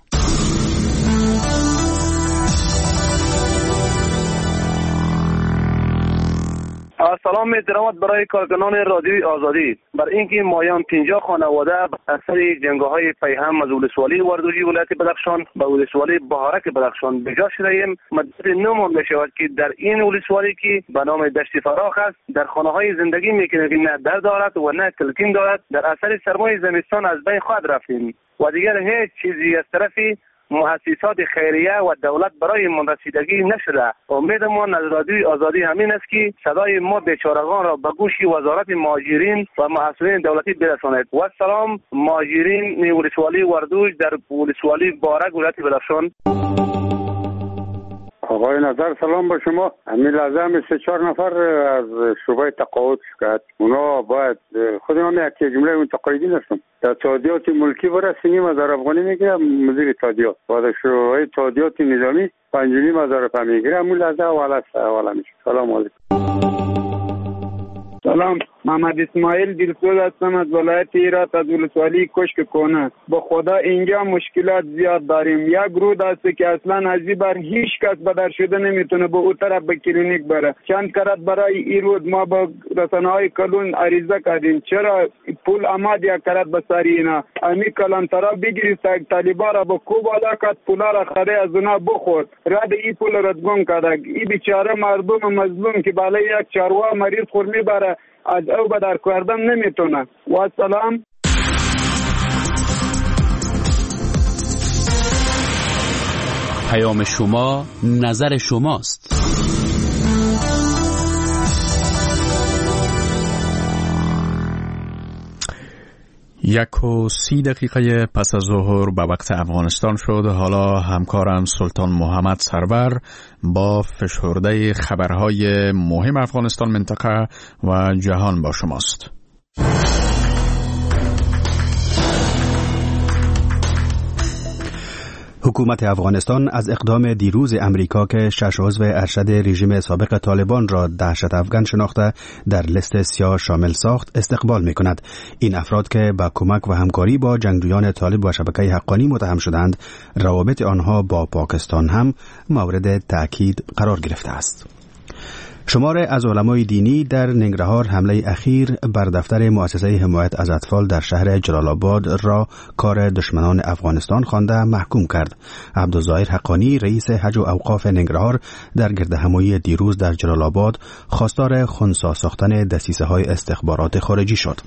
سلام احترامات برای کارکنان رادیوی آزادی. بر اینکه مایان پنجاه خانواده اثر جنگ‌های پیهم از ولسوالی وردوجی ولایت بدخشان به ولسوالی بهارک بدخشان به جا شده‌ایم، مدت نه ماه می‌شود که در این ولسوالی که به نام دشت فراخ است در خانه‌های زندگی می‌کنیم که نه در دارد و نه کلکین دارد. در اثر سرمای زمستان از بین خود رفتیم و دیگر هیچ چیزی از طرفی مؤسسات خیریه و دولت برای من رسیدگی نشده. امیدمان از رادیوی آزادی همین است که صدای ما بیچارگان را به گوش وزارت مهاجرین و مسئولین دولتی برساند. و سلام مهاجرین ولسوالی وردوج در ولسوالی بارک ولایت بدخشان. آقای نظر سلام با شما. همین لحظه هم سه چهار نفر از شعبه تقاعد شکایت. اونا باید خود من یک جمله متقاعدین هستم. در تادیات ملکی برسیم هزار افغانی میگیرم مدیر تادیات. و در شعبه تادیات نظامی پنج و نیم هزار پا میگیرم. همین لحظه حواله حواله میشه. سلام علیکم. سلام، محمد اسماعیل دلسوز هستم از ولایت هرات از ولسوالی کشک کنه. با خدا اینجا مشکلات زیاد داریم. یک رود است که اصلا از این بر هیچ کس بدر شده نمیتونه به اون طرف به کلینیک بره. چند کرات برای این رود ما با رسانه‌های کلون عریضه کردیم. چرا پول آمد یک کرات به سر اینا؟ امی کلانترا بگیری سگ طالبا را با کو بالا کات پولا را خری از اونا بخور. رد این پول را گم کرده. این بیچاره مردم مظلوم که بالای یک چاروا مریض خور میبره از او بدر کردن نمیتونه. و سلام. پیام شما نظر شماست. یک و سی دقیقه پس از ظهر به وقت افغانستان شد. حالا همکارم سلطان محمد سرور با فشرده خبرهای مهم افغانستان، منطقه و جهان با شماست. حکومت افغانستان از اقدام دیروز امریکا که شش عضو ارشد رژیم سابق طالبان را دهشت افغان شناخته در لیست سیاه شامل ساخت استقبال می کند. این افراد که با کمک و همکاری با جنگجویان طالب و شبکه حقانی متهم شدند، روابط آنها با پاکستان هم مورد تأکید قرار گرفته است. شمار از علمای دینی در ننگرهار حمله اخیر بر دفتر مؤسسه حمایت از اطفال در شهر جلال آباد را کار دشمنان افغانستان خوانده محکوم کرد. عبدالظاهر حقانی، رئیس حج و اوقاف ننگرهار، در گردهمایی دیروز در جلال آباد خواستار خنثی ساختن دسیسه‌های استخبارات خارجی شد.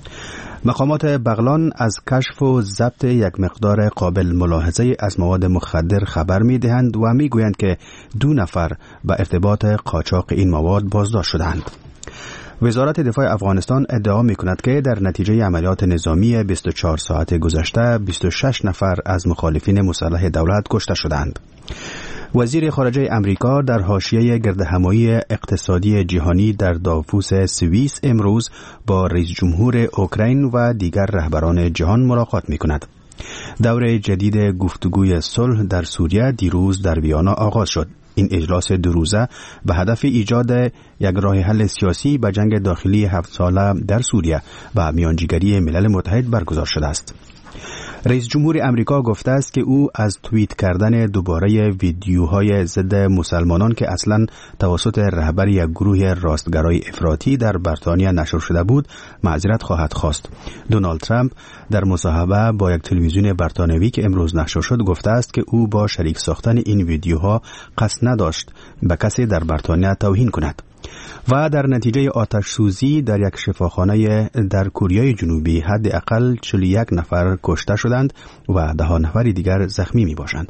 مقامات بغلان از کشف و ضبط یک مقدار قابل ملاحظه از مواد مخدر خبر می دهند و می گویند که دو نفر به ارتباط قاچاق این مواد بازداشت شدند. وزارت دفاع افغانستان ادعا می کند که در نتیجه عملیات نظامی بیست و چهار ساعت گذشته بیست و شش نفر از مخالفین مسلح دولت کشته شدند. وزیر خارجه امریکا در حاشیه گردهمایی اقتصادی جهانی در داووس سوئیس امروز با رئیس جمهور اوکراین و دیگر رهبران جهان ملاقات می کند. دور جدید گفتگوی صلح در سوریه دیروز در ویانا آغاز شد. این اجلاس دو روزه به هدف ایجاد یک راه حل سیاسی به جنگ داخلی هفت ساله در سوریه و میانجیگری ملل متحد برگزار شده است. رئیس جمهور امریکا گفته است که او از توییت کردن دوباره ویدیوهای ضد مسلمانان که اصلاً توسط رهبر یک گروه راستگرای افراطی در بریتانیا نشر شده بود معذرت خواهد خواست. دونالد ترامپ در مصاحبه با یک تلویزیون بریتانیایی که امروز نشر شد گفته است که او با شریک ساختن این ویدیوها قصد نداشت به کسی در بریتانیا توهین کند. و در نتیجه آتش سوزی در یک شفاخانه در کره جنوبی حداقل چهل و یک نفر کشته شدند و ده نفر دیگر زخمی می باشند.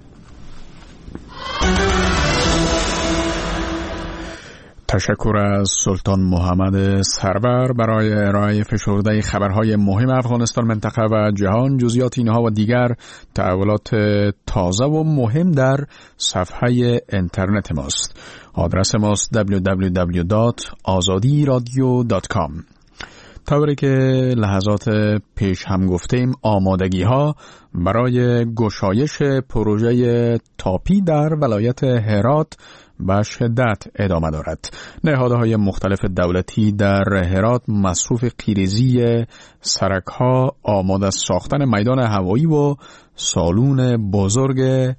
تشکر از سلطان محمد سرور برای ارائه فشرده خبرهای مهم افغانستان، منطقه و جهان. جزئیات اینها و دیگر تحولات تازه و مهم در صفحه اینترنت ماست. آدرس ماست دبلیو دبلیو دبلیو دات آزادی رادیو دات کام. طوری که لحظات پیش هم گفتیم، آمادگی ها برای گشایش پروژه تاپی در ولایت هرات به شدت ادامه دارد. نهادهای مختلف دولتی در هرات مصروف پیریزی سرک‌ها، آماده ساختن میدان هوایی و سالون بزرگ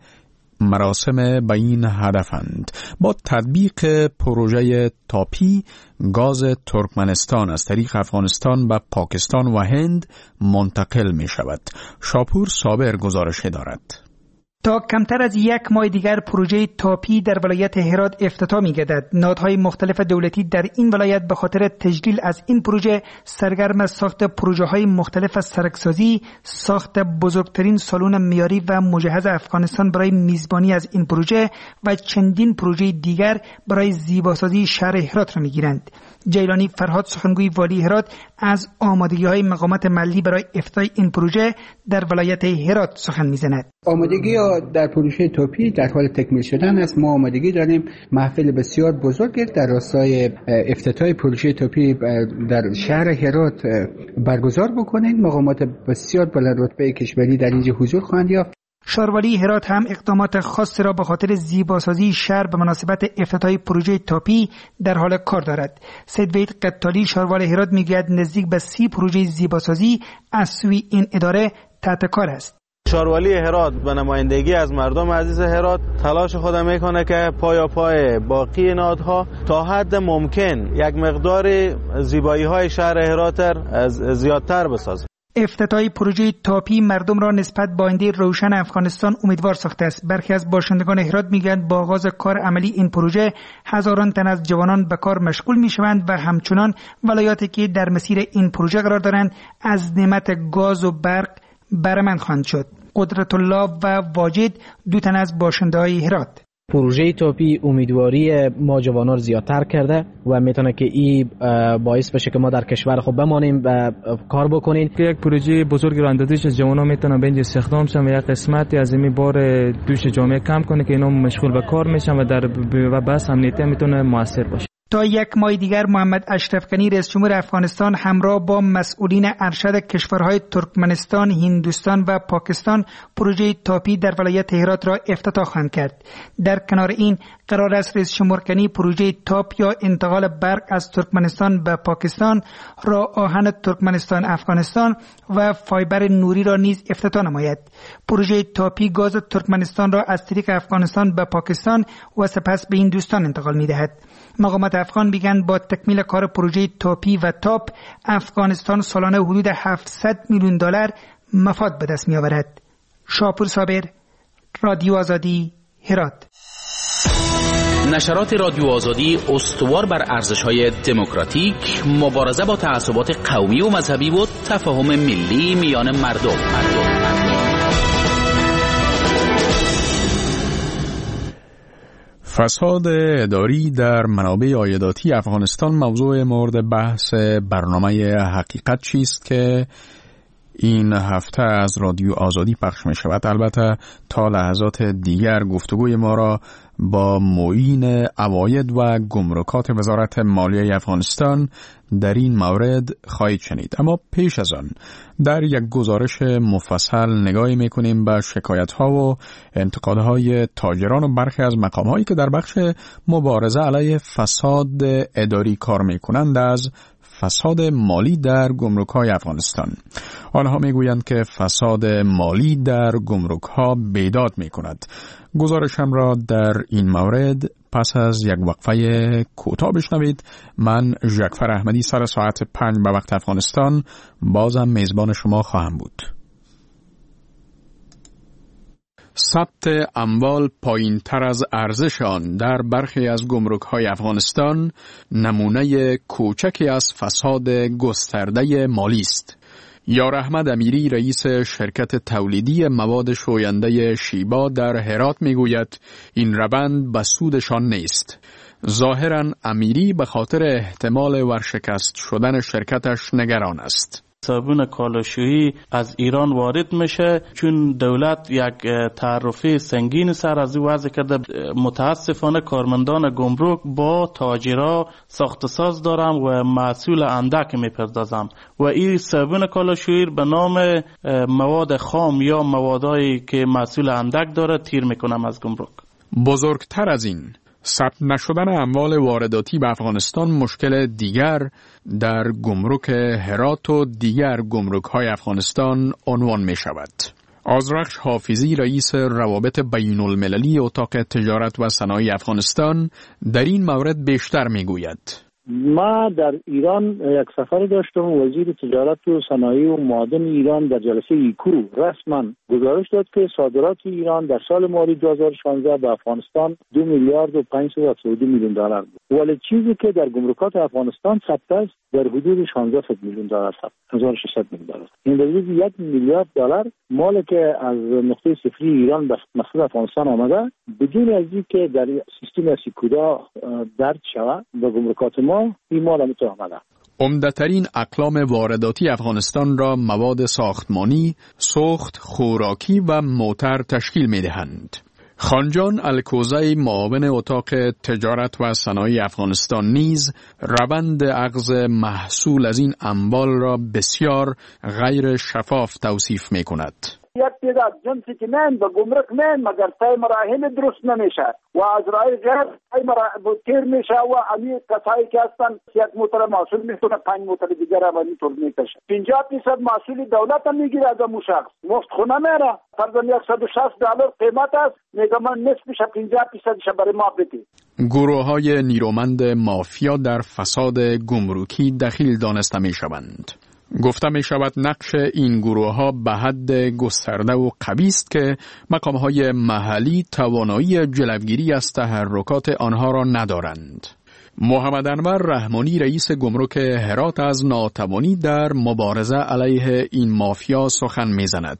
مراسم به این هدفند. با تطبیق پروژه تاپی، گاز ترکمنستان از طریق افغانستان به پاکستان و هند منتقل می شود. شاپور صابر گزارش دارد. تا کمتر از یک ماه دیگر پروژه تاپی در ولایت هرات افتتاح می‌گردد. نهادهای مختلف دولتی در این ولایت به خاطر تجلیل از این پروژه سرگرم ساخت پروژه‌های مختلف از سرکسازی، ساخت بزرگترین سالن معیاری و مجهز افغانستان برای میزبانی از این پروژه و چندین پروژه دیگر برای زیباسازی شهر هرات را می‌گیرند. جیلانی فرهاد، سخنگوی والی هرات، از آمادگی‌های مقامات محلی برای افتتاح این پروژه در ولایت هرات سخن می‌زند. آمادگی در پروژه توپی در حال تکمیل شدن است. ما آمادگی داریم محفل بسیار بزرگی در راستای افتتاح پروژه توپی در شهر هرات برگزار بکنیم. مقامات بسیار بلند رتبه کشوری در اینجا حضور خواهند یافت. شاروالی هرات هم اقدامات خاصی را به خاطر زیباسازی شهر به مناسبت افتتاح پروژه تاپی در حال کار دارد. سید وحید قطالی، شاروال هرات، میگوید نزدیک به سی پروژه زیباسازی از سوی این اداره تحت کار است. شاروالی هرات به نمایندگی از مردم عزیز هرات تلاش خود میکنه که پایا پای باقی نهادها تا حد ممکن یک مقدار زیبایی های شهر هرات از زیادتر بسازه. افتتاح پروژه تاپی مردم را نسبت به آینده روشن افغانستان امیدوار ساخته است. برخی از باشندگان هرات میگویند با آغاز کار عملی این پروژه هزاران تن از جوانان به کار مشغول میشوند و همچنان ولایاتی که در مسیر این پروژه قرار دارند از نعمت گاز و برق برمند خواهند شد. قدرت الله و واجد، دو تن از باشنده‌های هرات. پروژه تاپی امیدواری ما جوانان زیادتر کرده و میتونه که این باعث بشه که ما در کشور خود بمانیم و کار بکنیم. یک پروژه بزرگ را اندازش از جوانان میتونه به اینجا استخدام شن و یک قسمتی از این بار دوش جامعه کم کنه که اینا مشغول به کار میشن و در و بس امنیتی میتونه موثر باشه. تا یک ماه دیگر محمد اشرف غنی رئیس جمهور افغانستان همراه با مسئولین ارشد کشورهای ترکمنستان، هندوستان و پاکستان پروژه تاپی در ولایت هرات را افتتاح خواهند کرد. در کنار این قرار است رئیس جمهور غنی پروژه تاپ یا انتقال برق از ترکمنستان به پاکستان، راه آهن ترکمنستان افغانستان و فایبر نوری را نیز افتتاح نماید. پروژه تاپی گاز ترکمنستان را از طریق افغانستان به پاکستان و سپس به هندوستان انتقال می‌دهد. مقامات افغان میگن با تکمیل کار پروژه تاپی و تاپ افغانستان سالانه حدود هفتصد میلیون دلار مفاد به دست میآورد. شاپور صابر، رادیو آزادی، هرات. نشرات رادیو آزادی استوار بر ارزش‌های دموکراتیک، مبارزه با تعصبات قومی و مذهبی و تفاهم ملی میان مردم. مردم. فساد اداری در منابع عایداتی افغانستان موضوع مورد بحث برنامه حقیقت چیست که این هفته از رادیو آزادی پخش می شود. البته تا لحظات دیگر گفتگوی ما را با معین عواید و گمرکات وزارت مالیه افغانستان در این مورد خواهید شنید. اما پیش از آن در یک گزارش مفصل نگاهی میکنیم به شکایت ها و انتقادهای تاجران و برخی از مقام هایی که در بخش مبارزه علیه فساد اداری کار میکنند از فساد مالی در گمرک‌های افغانستان. آنها میگویند که فساد مالی در گمرک‌ها بیداد میکند. گزارشم را در این مورد پس از یک وقفه کوتاه بشنوید. من ژکفر احمدی سر ساعت پنج به وقت افغانستان بازم میزبان شما خواهم بود. ثبت اموال پایین تر از ارزش آن در برخی از گمرک‌های افغانستان نمونه کوچکی از فساد گسترده مالی است. یار احمد امیری رئیس شرکت تولیدی مواد شوینده شیبا در هرات میگوید این روند به سودشان نیست. ظاهراً امیری به خاطر احتمال ورشکست شدن شرکتش نگران است. صابون کالاشویی از ایران وارد میشه چون دولت یک تعرفه سنگین سر از او وضع کرده. متاسفانه کارمندان گمرک با تاجرها ساخت ساز دارم و محصول اندک میپردازم و این صابون کالاشویی به نام مواد خام یا موادایی که محصول اندک داره تیر میکنم از گمرک. بزرگتر از این، ثبت نشدن اموال وارداتی به افغانستان مشکل دیگر در گمرک هرات و دیگر گمرک‌های افغانستان عنوان می شود. آذرخش حافظی رئیس روابط بین المللی اتاق تجارت و صنایع افغانستان در این مورد بیشتر می گوید. ما در ایران یک سفر داشتم. وزیر تجارت و صنایع و معادن ایران در جلسه ایکو رسما گزارش داد که صادرات ایران در سال مالی دو هزار و شانزده به افغانستان دو میلیارد و پانصد و هفتاد و دو میلیون دلار بود، ولی چیزی که در گمرکات افغانستان ثبت است در حدود شانزده میلیون دلار ثبت هزار و ششصد میلیون دلار. این در حدود یک میلیارد دلار مالی که از نقطه صفری ایران به مقصد افغانستان آمده بدون از اینکه در سیستم سیکودا درج شود به گمرکات ما این مال هم تو آمده. عمده‌ترین اقلام وارداتی افغانستان را مواد ساختمانی، سوخت، خوراکی و موتر تشکیل می‌دهند. خانجان الکوزی معاون اتاق تجارت و صنایع افغانستان نیز روند اخذ محصول از این اموال را بسیار غیر شفاف توصیف می‌کند. یک تعداد جنسی که من به گمرک من مگر سای مراحل درست نمیشه و از رای غیر سای مراحل تیر میشه و امی کسایی که هستن یک موتر محصول میتونه پنج موتر دیگر رو اینطور میکشه. پنجاه درصد محصول دولت هم میگیره از اون شخص، مفت خونه میره. فرضاً صد و شصت دلار قیمت است، میگه من نصفش پنجاه درصدش برای ما بدی. گروه‌های نیرومند مافیا در فساد گمرکی دخیل دانسته میشوند. گفته می شود نقش این گروه ها به حد گسترده و قوی است که مقام های محلی توانایی جلوگیری از تحرکات آنها را ندارند. محمد انور رحمانی رئیس گمرک هرات از ناتوانی در مبارزه علیه این مافیا سخن می زند.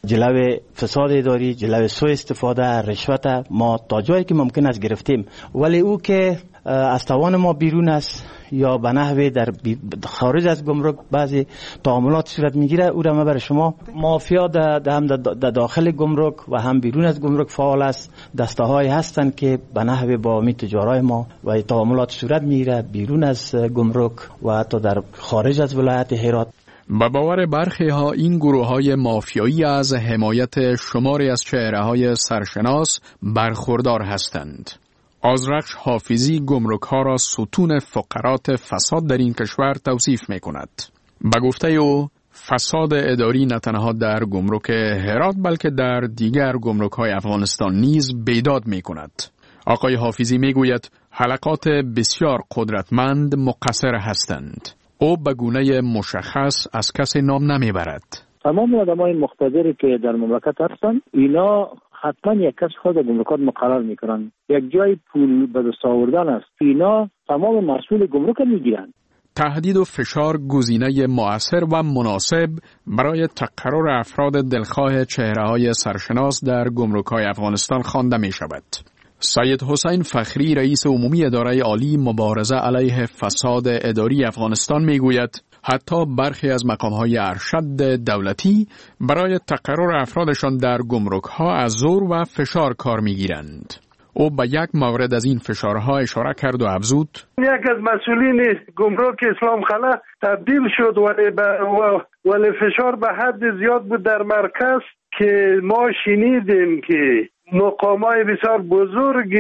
جلوی فساد اداری، جلوی سوء استفاده، رشوت ما تا جایی که ممکن است گرفتیم، ولی او که از توان ما بیرون است یا به نحوی در خارج از گمرک بعضی تعاملات صورت میگیره، او را ما برای شما مافیا در هم در داخل گمرک و هم بیرون از گمرک فعال است. دسته های هستند که به نحوی با می تجارای ما و تعاملات صورت میگیره بیرون از گمرک و حتی در خارج از ولایت هرات. به باور برخی ها این گروه های مافیایی از حمایت شماری از چهره های سرشناس برخوردار هستند. آذرخش حافظی گمرک ها را ستون فقرات فساد در این کشور توصیف می کند. به گفته او فساد اداری نه تنها در گمرک هرات بلکه در دیگر گمرک های افغانستان نیز بیداد می کند. آقای حافظی می گوید حلقات بسیار قدرتمند مقصر هستند. او به گونه مشخص از کسی نام نمی برد. تمام آدمای مقتدری که در مملکت هستند اینا حتما یک کس خود گمرکات مقرر میکنن. یک جای پول به دست آوردن است. اینا تمام مسئول گمرک میگیرن. تهدید و فشار گزینه مؤثر و مناسب برای تقرر افراد دلخواه چهره‌های سرشناس در گمرک‌های افغانستان خوانده می‌شود. سید حسین فخری رئیس عمومی اداره عالی مبارزه علیه فساد اداری افغانستان میگوید حتی برخی از مقام‌های ارشد دولتی برای تقرر افرادشان در گمرک‌ها از زور و فشار کار می‌گیرند. او به یک مورد از این فشارها اشاره کرد و افزود: یک از مسئولین گمرک اسلام خلا تبدیل شد ولی, ولی فشار به حد زیاد بود در مرکز که ما شنیدیم که مقامات بسیار بزرگ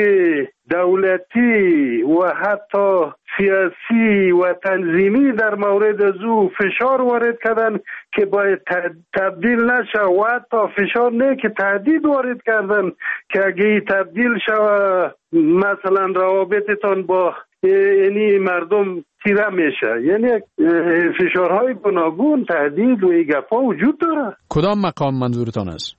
دولتی و حتی سیاسی و تنظیمی در مورد از او فشار وارد کردن که باید تبدیل نشه و حتی فشار نه که تهدید وارد کردن که اگه تبدیل شوه مثلا روابطتان با یعنی مردم تیره میشه. یعنی فشارهای گوناگون، تهدید و این گپا وجود داره. کدام مقام منظورتان است؟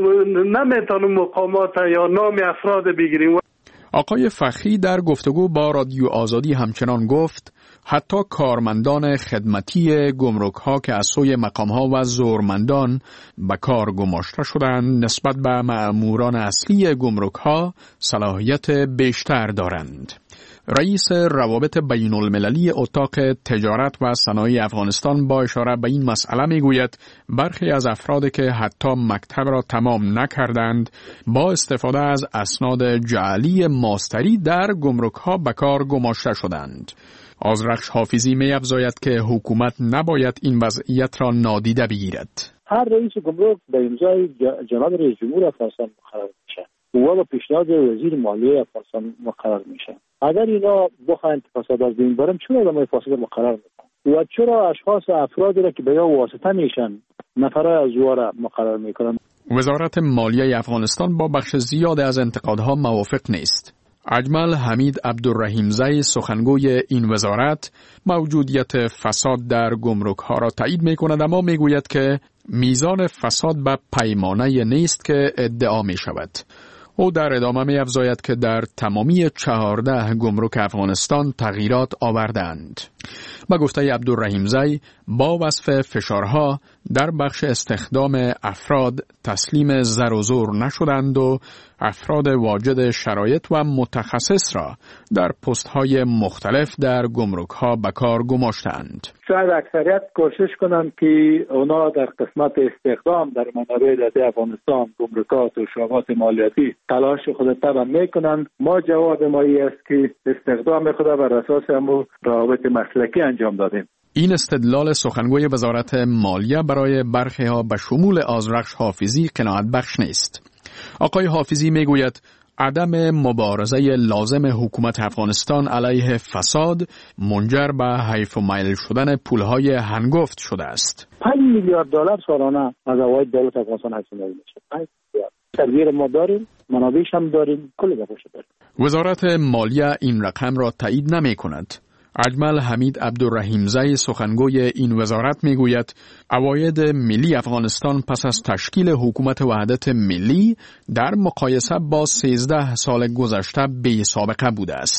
نمیتونم مقامات یا نام افراد بگیریم. آقای فخری در گفتگو با رادیو آزادی همچنان گفت حتی کارمندان خدمتی گمرک ها که از سوی مقام ها و زورمندان به کار گماشته شدند نسبت به مأموران اصلی گمرک ها صلاحیت بیشتر دارند. رئیس روابط بین المللی اتاق تجارت و صنایع افغانستان با اشاره به این مسئله میگوید برخی از افرادی که حتی مکتب را تمام نکردند با استفاده از اسناد جعلی ماستری در گمرک ها به کار گماشته شدند. آذرخش حافظی می افزاید که حکومت نباید این وضعیت را نادیده بگیرد. هر رئیس گمرک به امضای جناب رئیس جمهور افغانستان مقرر میشه و با پیشنهاد وزیر مالیه افغانستان مقرر میشه. اگر اینا بخواهند فساد از بین برن چرا آدمای فاسد مقرر میکنن و چرا اشخاص افرادی را که به یا واسطه میشن نفرای از جوار مقرر میکنن؟ وزارت مالیه افغانستان با بخش زیاد از انتقادها موافق نیست. اجمل حمید عبدالرحیمزی سخنگوی این وزارت موجودیت فساد در گمرک ها را تایید می کند اما می گوید که میزان فساد به پیمانه نیست که ادعا می شود. او در ادامه می افزاید که در تمامی چهارده گمرک افغانستان تغییرات آوردند. با گفته عبدالرحیمزی با وصف فشارها در بخش استخدام افراد تسلیم زر و زور نشدند و افراد واجد شرایط و متخصص را در پست‌های مختلف در گمرک‌ها به کار گماشتند. شاید اکثریت کوشش کنند که اونا در قسمت استخدام در منابع دولتی افغانستان، گمرکات و شعبات مالیاتی تلاش خود تبع میکنند. ما جواب ما است که استخدام خود بر اساس همون روابط مسلکی انجام دادیم. این استدلال سخنگوی وزارت مالیه برای برخی ها به شمول آذرخش حافظی قناعت بخش نیست. آقای حافظی میگوید عدم مبارزه لازم حکومت افغانستان علیه فساد منجر به حیف و میل شدن پولهای هنگفت شده است. پنج میلیارد دلار سالانه از عواید دولت افغانستان حاصل میشه. پنج میلیارد. تدبیر ما داریم، منابعش هم داریم، کل گپاش داریم. وزارت مالیه این رقم را تایید نمی کند. اجمل حمید عبدالرحیمزی سخنگوی این وزارت میگوید عواید ملی افغانستان پس از تشکیل حکومت وحدت ملی در مقایسه با سیزده سال گذشته بی سابقه بوده است.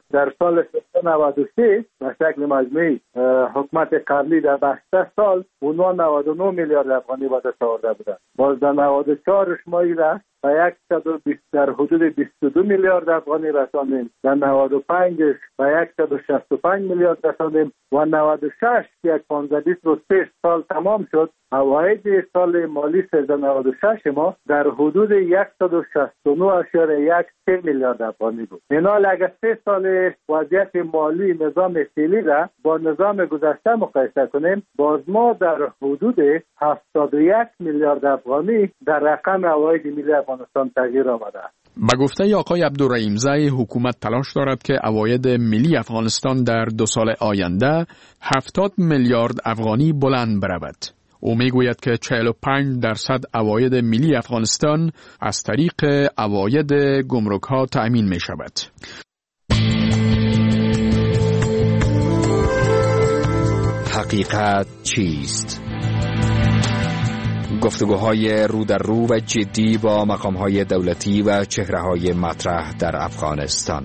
در سال نود و سه به شکل مجموعی حکومت قبلی در هشت سال اونها نود و نه میلیارد افغانی به دست آورده بودند. باز در نود و چهار شمایی را به صد و بیست در حدود بیست و دو میلیارد افغانی رساندیم. در نود و پنج به صد و شصت و پنج میلیارد رساندیم و نود و شش که یک پانزده بیست و سه سال تمام شد، عواید سال مالی سیزده نود و شش ما در حدود صد و شصت و نه اشاره یک میلیارد افغانی بود. اینال اگر سه سال وضعیت مالی نظام فعلی را با نظام گذشته مقایسه کنیم، باز ما در حدود هفتاد و یک میلیارد افغانی در رقم عواید ملی افغانستان تغییر آمده. به گفته آقای عبدالرحیم زی، حکومت تلاش دارد که عواید ملی افغانستان در دو سال آینده هفتاد میلیارد افغانی بلند برود. او میگوید که چهل و پنج درصد عواید ملی افغانستان از طریق عواید گمرک ها تأمین می شود. حقیقت چیست؟ گفتگوهای رو در رو و جدی با مقامهای دولتی و چهره‌های مطرح در افغانستان.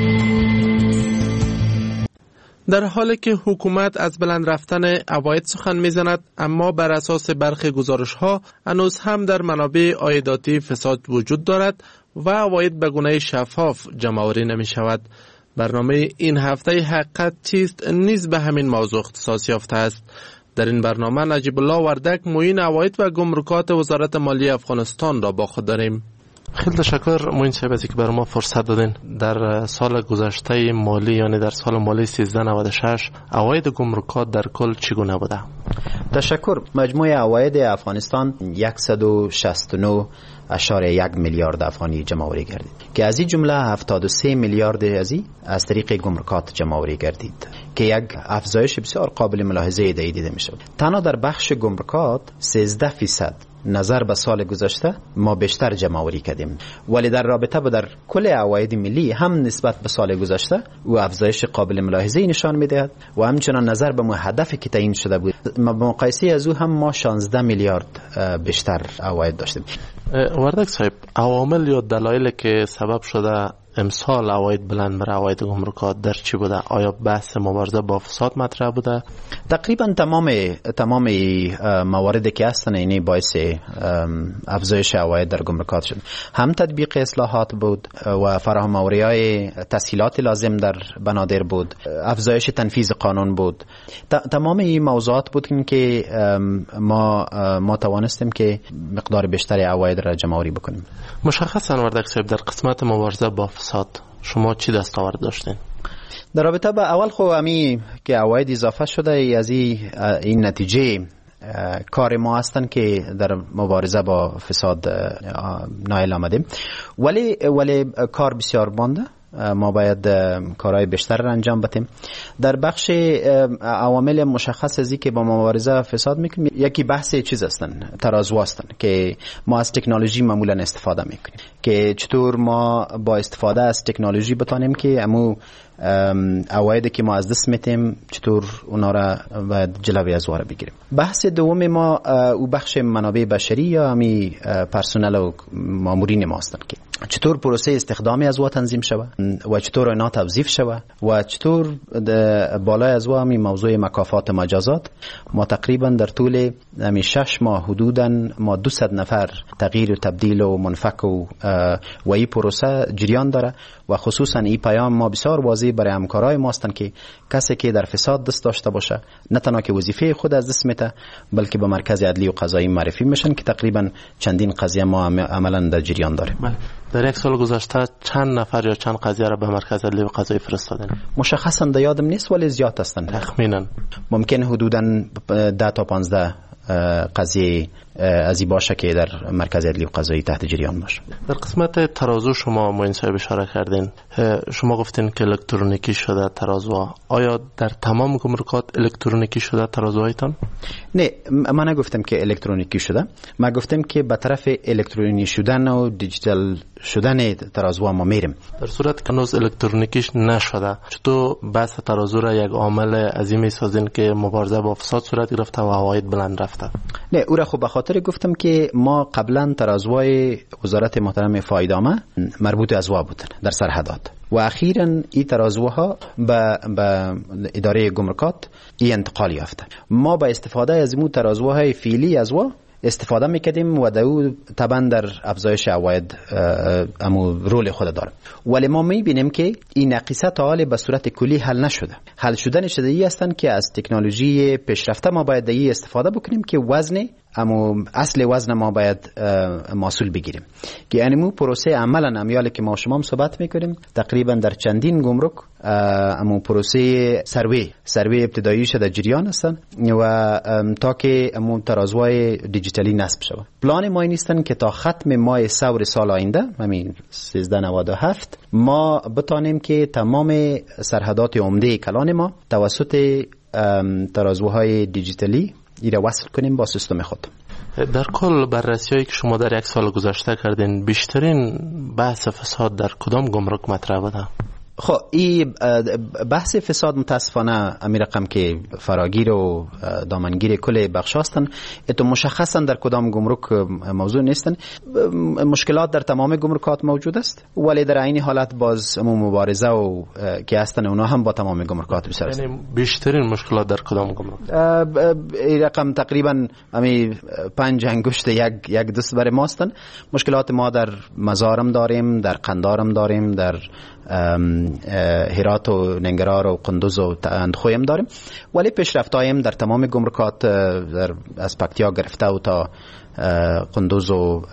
در حالی که حکومت از بلند رفتن عواید سخن میزند، اما بر اساس برخی گزارش‌ها هنوز هم در منابع عایداتی فساد وجود دارد و عواید به گونه شفاف جمع‌آوری نمی‌شود. برنامه این هفته حقیقت چیست نیز به همین موضوع اختصاص یافته است. در این برنامه نجیب الله وردک، معین عواید و گمرکات وزارت مالیه افغانستان را با خود داریم. خیلی تشکر معین صاحب از اینکه برای ما فرصت دادین. در سال گذشته مالی، یعنی در سال مالی سیزده نود و شش، عواید گمرکات در کل چگونه بوده؟ تشکر. مجموع عواید افغانستان صد و شصت و نه اشاره یک میلیارد افغانی جمع آوری گردید که از این جمله هفتاد و سه میلیارد ازی از طریق گمرکات جمع آوری گردید که یک افزایش بسیار قابل ملاحظه دیده می شود. تنها در بخش گمرکات سیزده فیصد نظر به سال گذشته ما بیشتر جمع آوری کردیم، ولی در رابطه با در کل عواید ملی هم نسبت به سال گذشته و افزایش قابل ملاحظه نشان میدهد و همچنان نظر به هدفی که تعیین شده بود به مقایسه از او هم ما شانزده میلیارد بیشتر عواید داشتیم. وردک صاحب، عوامل یا دلایلی که سبب شده امسال عواید بلند بر عواید گمرکات در چی بوده؟ آیا بحث مبارزه با فساد مطرح بوده؟ تقریبا تمام تمام مواردی که هستن اینی باعث افزایش عواید در گمرکات شد. هم تطبیق اصلاحات بود و فراهم آوری‌های تسهیلات لازم در بنادر بود، افزایش تنفیذ قانون بود. تمام این موضوعات بود که ما ما توانستیم که مقدار بیشتری عواید را جمع آوری بکنیم. مشخصاً وردک صاحب، در قسمت مبارزه با فساد شما چی دستاورد داشتین؟ در رابطه با اول خو امی که عواید اضافه شده از این نتیجه کار ما هستن که در مبارزه با فساد نایل آمدیم، ولی ولی کار بسیار مانده. ما باید کارهای بیشتر را انجام بدیم. در بخش عوامل مشخص ازی که با مبارزه فساد میکنیم، یکی بحث چیز هستن، ترازو هستن که ما از تکنولوژی معمولا استفاده میکنیم که چطور ما با استفاده از تکنولوژی بتانیم که امو عوایدی که ما از دست میتیم چطور اونا را باید جلوی از واره بگیریم. بحث دوم ما او بخش منابع بشری یا همی پرسنل و مامورین ما هستن که چطور پروسه استخدامی از وا تنظیم شود و چطور اینا توظیف شود و چطور بالای از وا همی موضوع مکافات مجازات. ما تقریبا در طول همی شش ماه حدودا ما دویست نفر تغییر و تبدیل و منفک و و این پروسه جریان داره و خصوصا این پیام ما بسیار واضح برای همکارای ما هستن که کسی که در فساد دست داشته باشه نه تنها که وظیفه خود از دست میته، بلکه به مرکز عدلی و قضایی معرفی میشن که تقریبا چندین قضیه ما عملا در جریان داره. بله. در یک سال گذشته چند نفر یا چند قضیه را به مرکز عدلی و قضایی فرستادن؟ مشخصا در یادم نیست ولی زیاد هستن. تخمینا ممکن حدودا ده تا پانزده قضیه ازی باشه که در مرکز عدلی و قضایی تحت جریان باشه. در قسمت ترازو شما معین صاحب اشاره کردین، شما گفتین که الکترونیکی شده ترازو. آیا در تمام گمرکات الکترونیکی شده ترازوهایتان؟ نه، من نگفتم که الکترونیکی شده، من گفتم که به طرف الکترونیکی شدن و دیجیتال شدن ترازو ما میریم. در صورت که هنوز الکترونیکیش نشده، چطور بحث ترازو را یک عامل عظیمی سازین که مبارزه با فساد صورت گرفته و عواید بلند رفته؟ نه، او را خب به خاطر گفتم که ما قبلا ترازوهای وزارت محترم فایدامه مربوط از وا بودن در سرحدات و اخیراً این ترازوها به به اداره گمرکات این انتقال یافته. ما با استفاده از این ترازوهای فعلی از وا استفاده میکردیم و دو طبعا در افزایش عواید امو رول خود داره، ولی ما میبینیم که این نقیصه تا حال به صورت کلی حل نشده. حل شدن شده ای هستند که از تکنولوژی پیشرفته ما باید ای استفاده بکنیم که وزن اما اصل وزن ما باید محصول بگیریم که یعنی مو پروسه عملا امیالی که ما شما هم صحبت میکنیم تقریبا در چندین گمرک اما پروسه سروی سروی ابتدایی شده جریان هستن و تا که اما ترازوهای دیجیتالی نصب شود. پلان ما نیستن که تا ختم ماه سور سال آینده همین سیزده نود و هفت ما بتانیم که تمام سرحدات عمده کلان ما توسط ترازوهای دیجیتالی ایره وصل کنیم با سیستم خود. در کل بررسی‌هایی که شما در یک سال گذشته کردین بیشترین بحث فساد در کدام گمرک مطرح بوده؟ خب این بحث فساد متاسفانه امی رقم که فراگیر و دامنگیر کل بخش هستن، اتو مشخصا در کدام گمرک موضوع نیستن. مشکلات در تمام گمرکات موجود است، ولی در این حالت باز مبارزه و که هستن اونا هم با تمام گمرکات بسر است. یعنی بیشترین مشکلات در کدام گمرک؟ این رقم تقریبا امی پنج انگشت یک یک دست برای ما هستن. مشکلات ما در مزارم داریم، در قندارم داریم، در هرات و ننگرهار و قندوز و اندخویم داریم، ولی پیشرفت‌هایم در تمام گمرکات در از پکتیا گرفته و تا قندوز و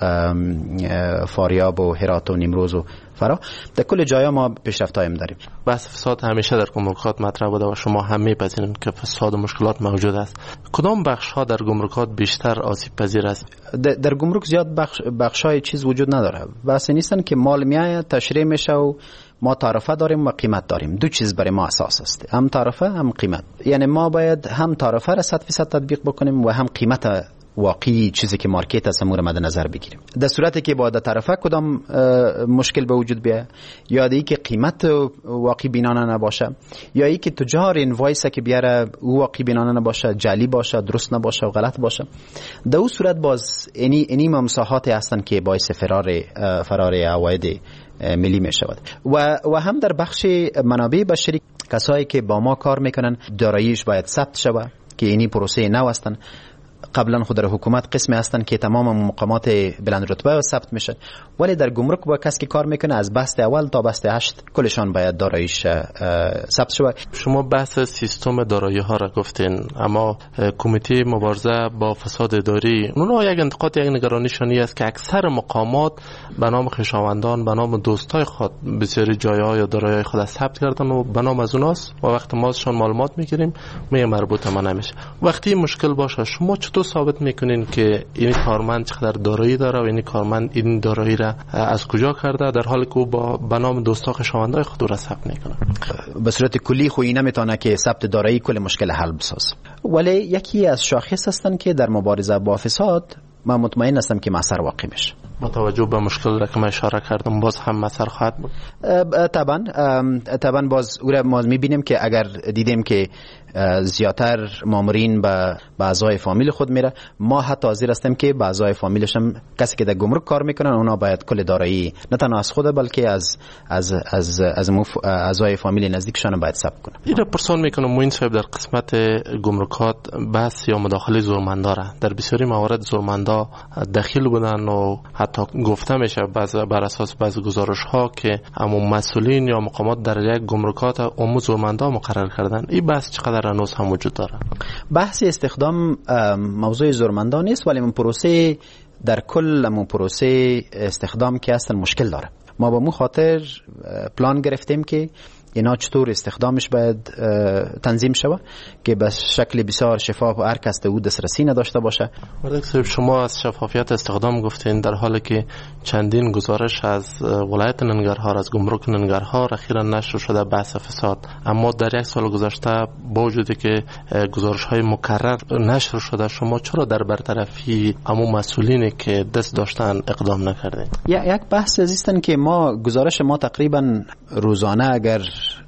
فاریاب و هرات و نیمروز و فرا در کل جایا ما پیشرفت‌هایم داریم. بحث فساد همیشه در گمرکات مطرح بوده و شما هم می‌پذیرید که فساد و مشکلات موجود است. کدام بخش‌ها در گمرکات بیشتر آسیب پذیر است؟ در گمرک زیاد بخش بخش‌های چیز وجود نداره. بس نیستن که مال میاد تشریح میشه و ما تعرفه داریم و قیمت داریم. دو چیز برای ما اساس است، هم تعرفه هم قیمت. یعنی ما باید هم تعرفه را صد فیصد تطبیق بکنیم و هم قیمت واقعی چیزی که مارکت است مورد مد نظر بگیریم. در صورتی که با تعرفه کدام مشکل به وجود بیاد، یا ای که قیمت واقعی بینانه نباشه، یا ای که تجار اینوایس که بیاره واقعی بینانه نباشه، جعلی باشه، درست نباشه و غلط باشه، در اون صورت باز اینی اینی ممساحات هستن که باعث فرار فرار عواید ملی می شود. و و هم در بخش منابع بشری کسایی که با ما کار میکنن داراییش باید ثبت شود که اینی پروسه نو هستن. قبلا خود در حکومت قسمی هستن که تمام مقامات بلند رتبه ثبت میشن، ولی در گمرک با کسی که کار میکنه از بست اول تا بست هشت کلشان باید داراییش ثبت شود. شما بحث سیستم دارایی ها را گفتین، اما کمیته مبارزه با فساد اداری اونها یک انتقاد یک نگرانیشانی است که اکثر مقامات به نام خویشاوندان به نام دوستای خود بسیاری جایها یا دارایی خود ثبت کردن و به نام از اوناست و وقتی ما ازشون معلومات میگیریم می مربوط ما نمیشه. وقتی مشکل باشه شما چطور ثابت میکنین که این کارمند چقدر دارایی داره و این کارمند این دارایی را از کجا کرده، در حالی که او با به نام دوستا خویشاوندای خود را ثبت میکنه؟ به صورت کلی خو این نمیتونه که ثبت دارایی کل مشکل حل بسازه، ولی یکی از شاخص هستن که در مبارزه با فساد من مطمئن هستم که مسئله واقع میشه. با توجه به مشکل را که من اشاره کردم باز هم مسئله خواهد بود. طبعا طبعا باز او را ما میبینیم که اگر دیدیم که زیادتر مامورین به اعضای فامیل خود میره، ما حتی حاضر هستیم که به اعضای فامیلش هم کسی که در گمرک کار میکنن اونا باید کل دارایی نه تنها از خود بلکه از از از از اعضای فامیل نزدیکشان باید ثبت کنه. این را پرسان میکنم موین صاحب، در قسمت گمرکات بحث یا مداخله زورمندا را در بسیاری موارد زورمندا دخیل بودن و حتی گفته میشه بعض بر اساس بعض گزارش ها که عموم مسئولین یا مقامات در یک گمرکات عموم زورمندا مقرر کردن. این بحث چقدر هنوز هم وجود داره؟ بحث استخدام موضوع زورمندا نیست، ولی من پروسه در کل من پروسه استخدام که اصلا مشکل داره. ما با مو خاطر پلان گرفتیم که اینا چطور استخدامش باید تنظیم شود که به شکل بسیار شفاف و هر کس او دسترسی نداشته باشه. مردک صاحب شما از شفافیت استخدام گفتین، در حالی که چندین گزارش از ولایت ننگرهار از گمرک ننگرهار اخیرا نشر شده بحث فساد، اما در یک سال گذشته با وجودی که گزارش های مکرر نشر شده شما چرا در برطرفی عموم مسئولینی که دست داشتن اقدام نکردین؟ یک بحث عزیزتن که ما گزارش ما تقریبا روزانه اگر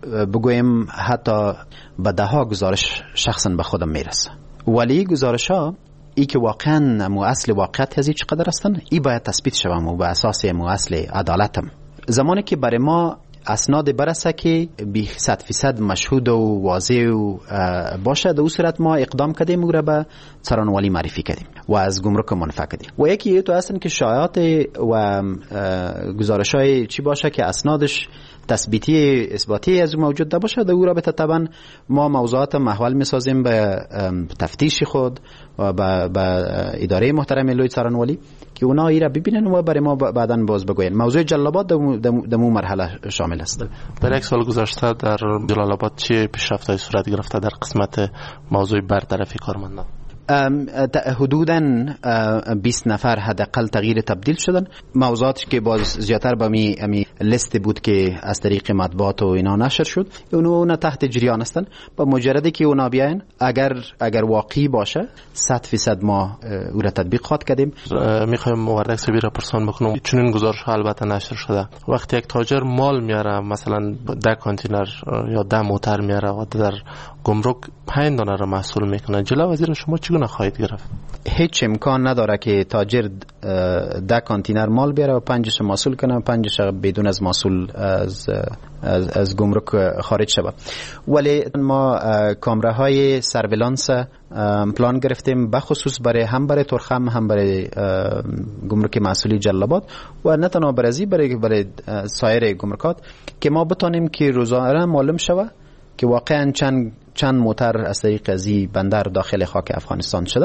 بگویم حتی به ده ها گزارش شخصا به خودم میرسه، ولی گزارش ها ای که واقعا مو اصل واقعیت هزی چقدر هستن ای باید تثبیت شوم و به اساس مو اصل عدالتم. زمانی که برای ما اسناد برسه که بی صد فیصد مشهود و واضح و باشه. در اون صورت ما اقدام کردیم او را به سرانوالی معرفی کردیم و از گمرک منفعه کردیم. و یکی تو هستن که شایعات و گزارش های چی باشه که اسنادش تثبیتی اثباتی از موجود ده باشه، در او رابطه طبعا ما موضوعات محول میسازیم به تفتیش خود و به اداره محترم لوی سرانوالی که اونا ای را ببینن و برای ما بعداً باز بگوین. موضوع جلال‌آباد در مو مرحله شامل است. در یک سال گذشته در جلال‌آباد چه پیشرفت‌های صورت گرفته در قسمت موضوع برطرفی کارمندان؟ حدوداً بیست نفر حداقل تغییر تبدیل شدن. موضوعاتی که باز زیادتر به می امی لیست بود که از طریق مطبوعات و اینا نشر شد، اونا تحت جریان هستن. با مجردی که اونا بیاین اگر اگر واقعی باشه صد فیصد ما او را تطبیق خواهد کردیم. میخوایم مورد سبی را پرسان بکنم، چون این گزارش ها البته نشر شده، وقتی یک تاجر مال میاره مثلا ده کانتینر یا ده موتر میاره و در گمرک پنج دانه را محصول میکنه، جلو وزیر شما چگونه خواهید گرفت؟ هیچ امکان نداره که تاجر ده کانتینر مال بیاره و پنجش محصول کنه، پنجش بدون از محصول از از, از گمرک خارج شود. ولی ما کامراهای سرویلانس پلان گرفتیم بخصوص برای هم برای ترخم هم برای گمرک محصولی جلال‌آباد و نه تنها برای برای برای سایر گمرکات که ما بتونیم که روزانه معلوم شود که واقعا چند چند موتر از طریق ازی بندر داخل خاک افغانستان شده.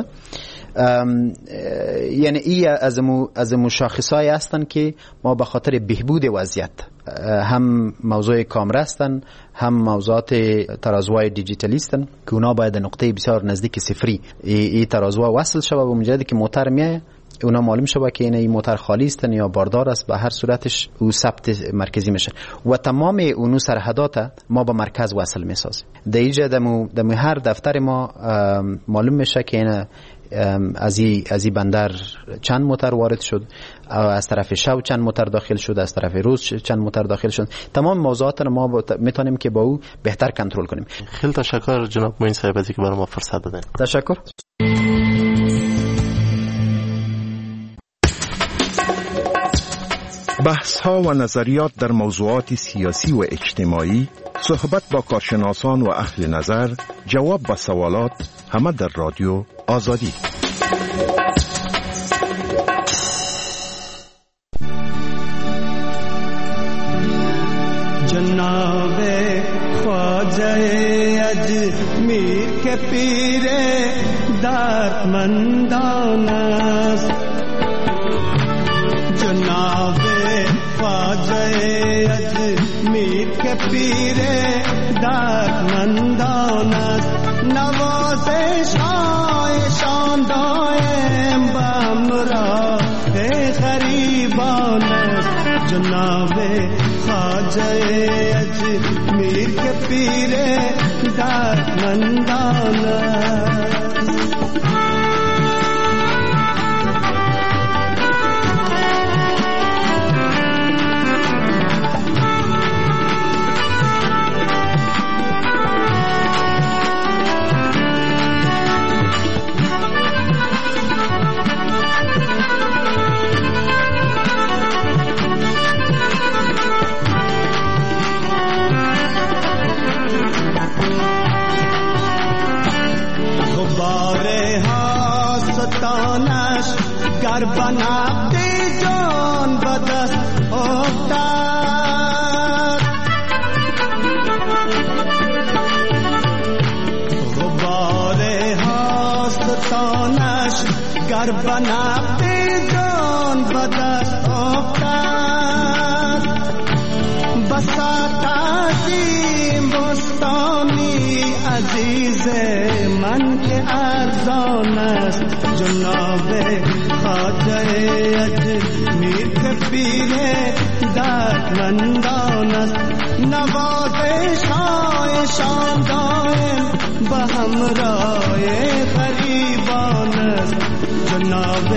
یعنی ای از مو از مشاخصای هستن که ما به خاطر بهبود وضعیت هم موضوع کامره هستن، هم موضوعات ترازوهای دیجیتالی هستن که اونا باید نقطه بسیار نزدیک صفری ای ترازوها وصل شود و مجرد که موتر میاد اونا معلوم شود که این موتر خالی است یا باردار است، به هر صورتش او ثبت مرکزی میشه و تمام اونو سرحدات ما با مرکز وصل میسازیم. در اینجا دمو دمو هر دفتر ما معلوم میشه که این از این از این بندر چند موتر وارد شد، از طرف شب چند موتر داخل شد، از طرف روز چند موتر داخل شد. تمام موضوعات رو ما میتونیم که با او بهتر کنترل کنیم. خیلی تشکر جناب معین صاحب از اینکه برای ما فرصت دادین. تشکر. بحث ها و نظریات در موضوعات سیاسی و اجتماعی، صحبت با کارشناسان و اهل نظر، جواب به سوالات، همه در رادیو آزادی. جناب خواجه اجمیر کے پیر دردمندان است، جناب خواجه اجمیر کے پیر دردمندان است، نوازش های شان دائم بامراه غریبان است، جناب خواجه اجمیر کے پیر دردمندان است. گر بنابدی جان بدست افتاد، غبار هاستانش گر بنابدی جان بدست افتاد، بساط عظیم بستانی عزیز من که ارزان است، جناب خواجه اجمیر کے پیر دردمندان است، نوازش های شان دائم به همراه غریبان است، جناب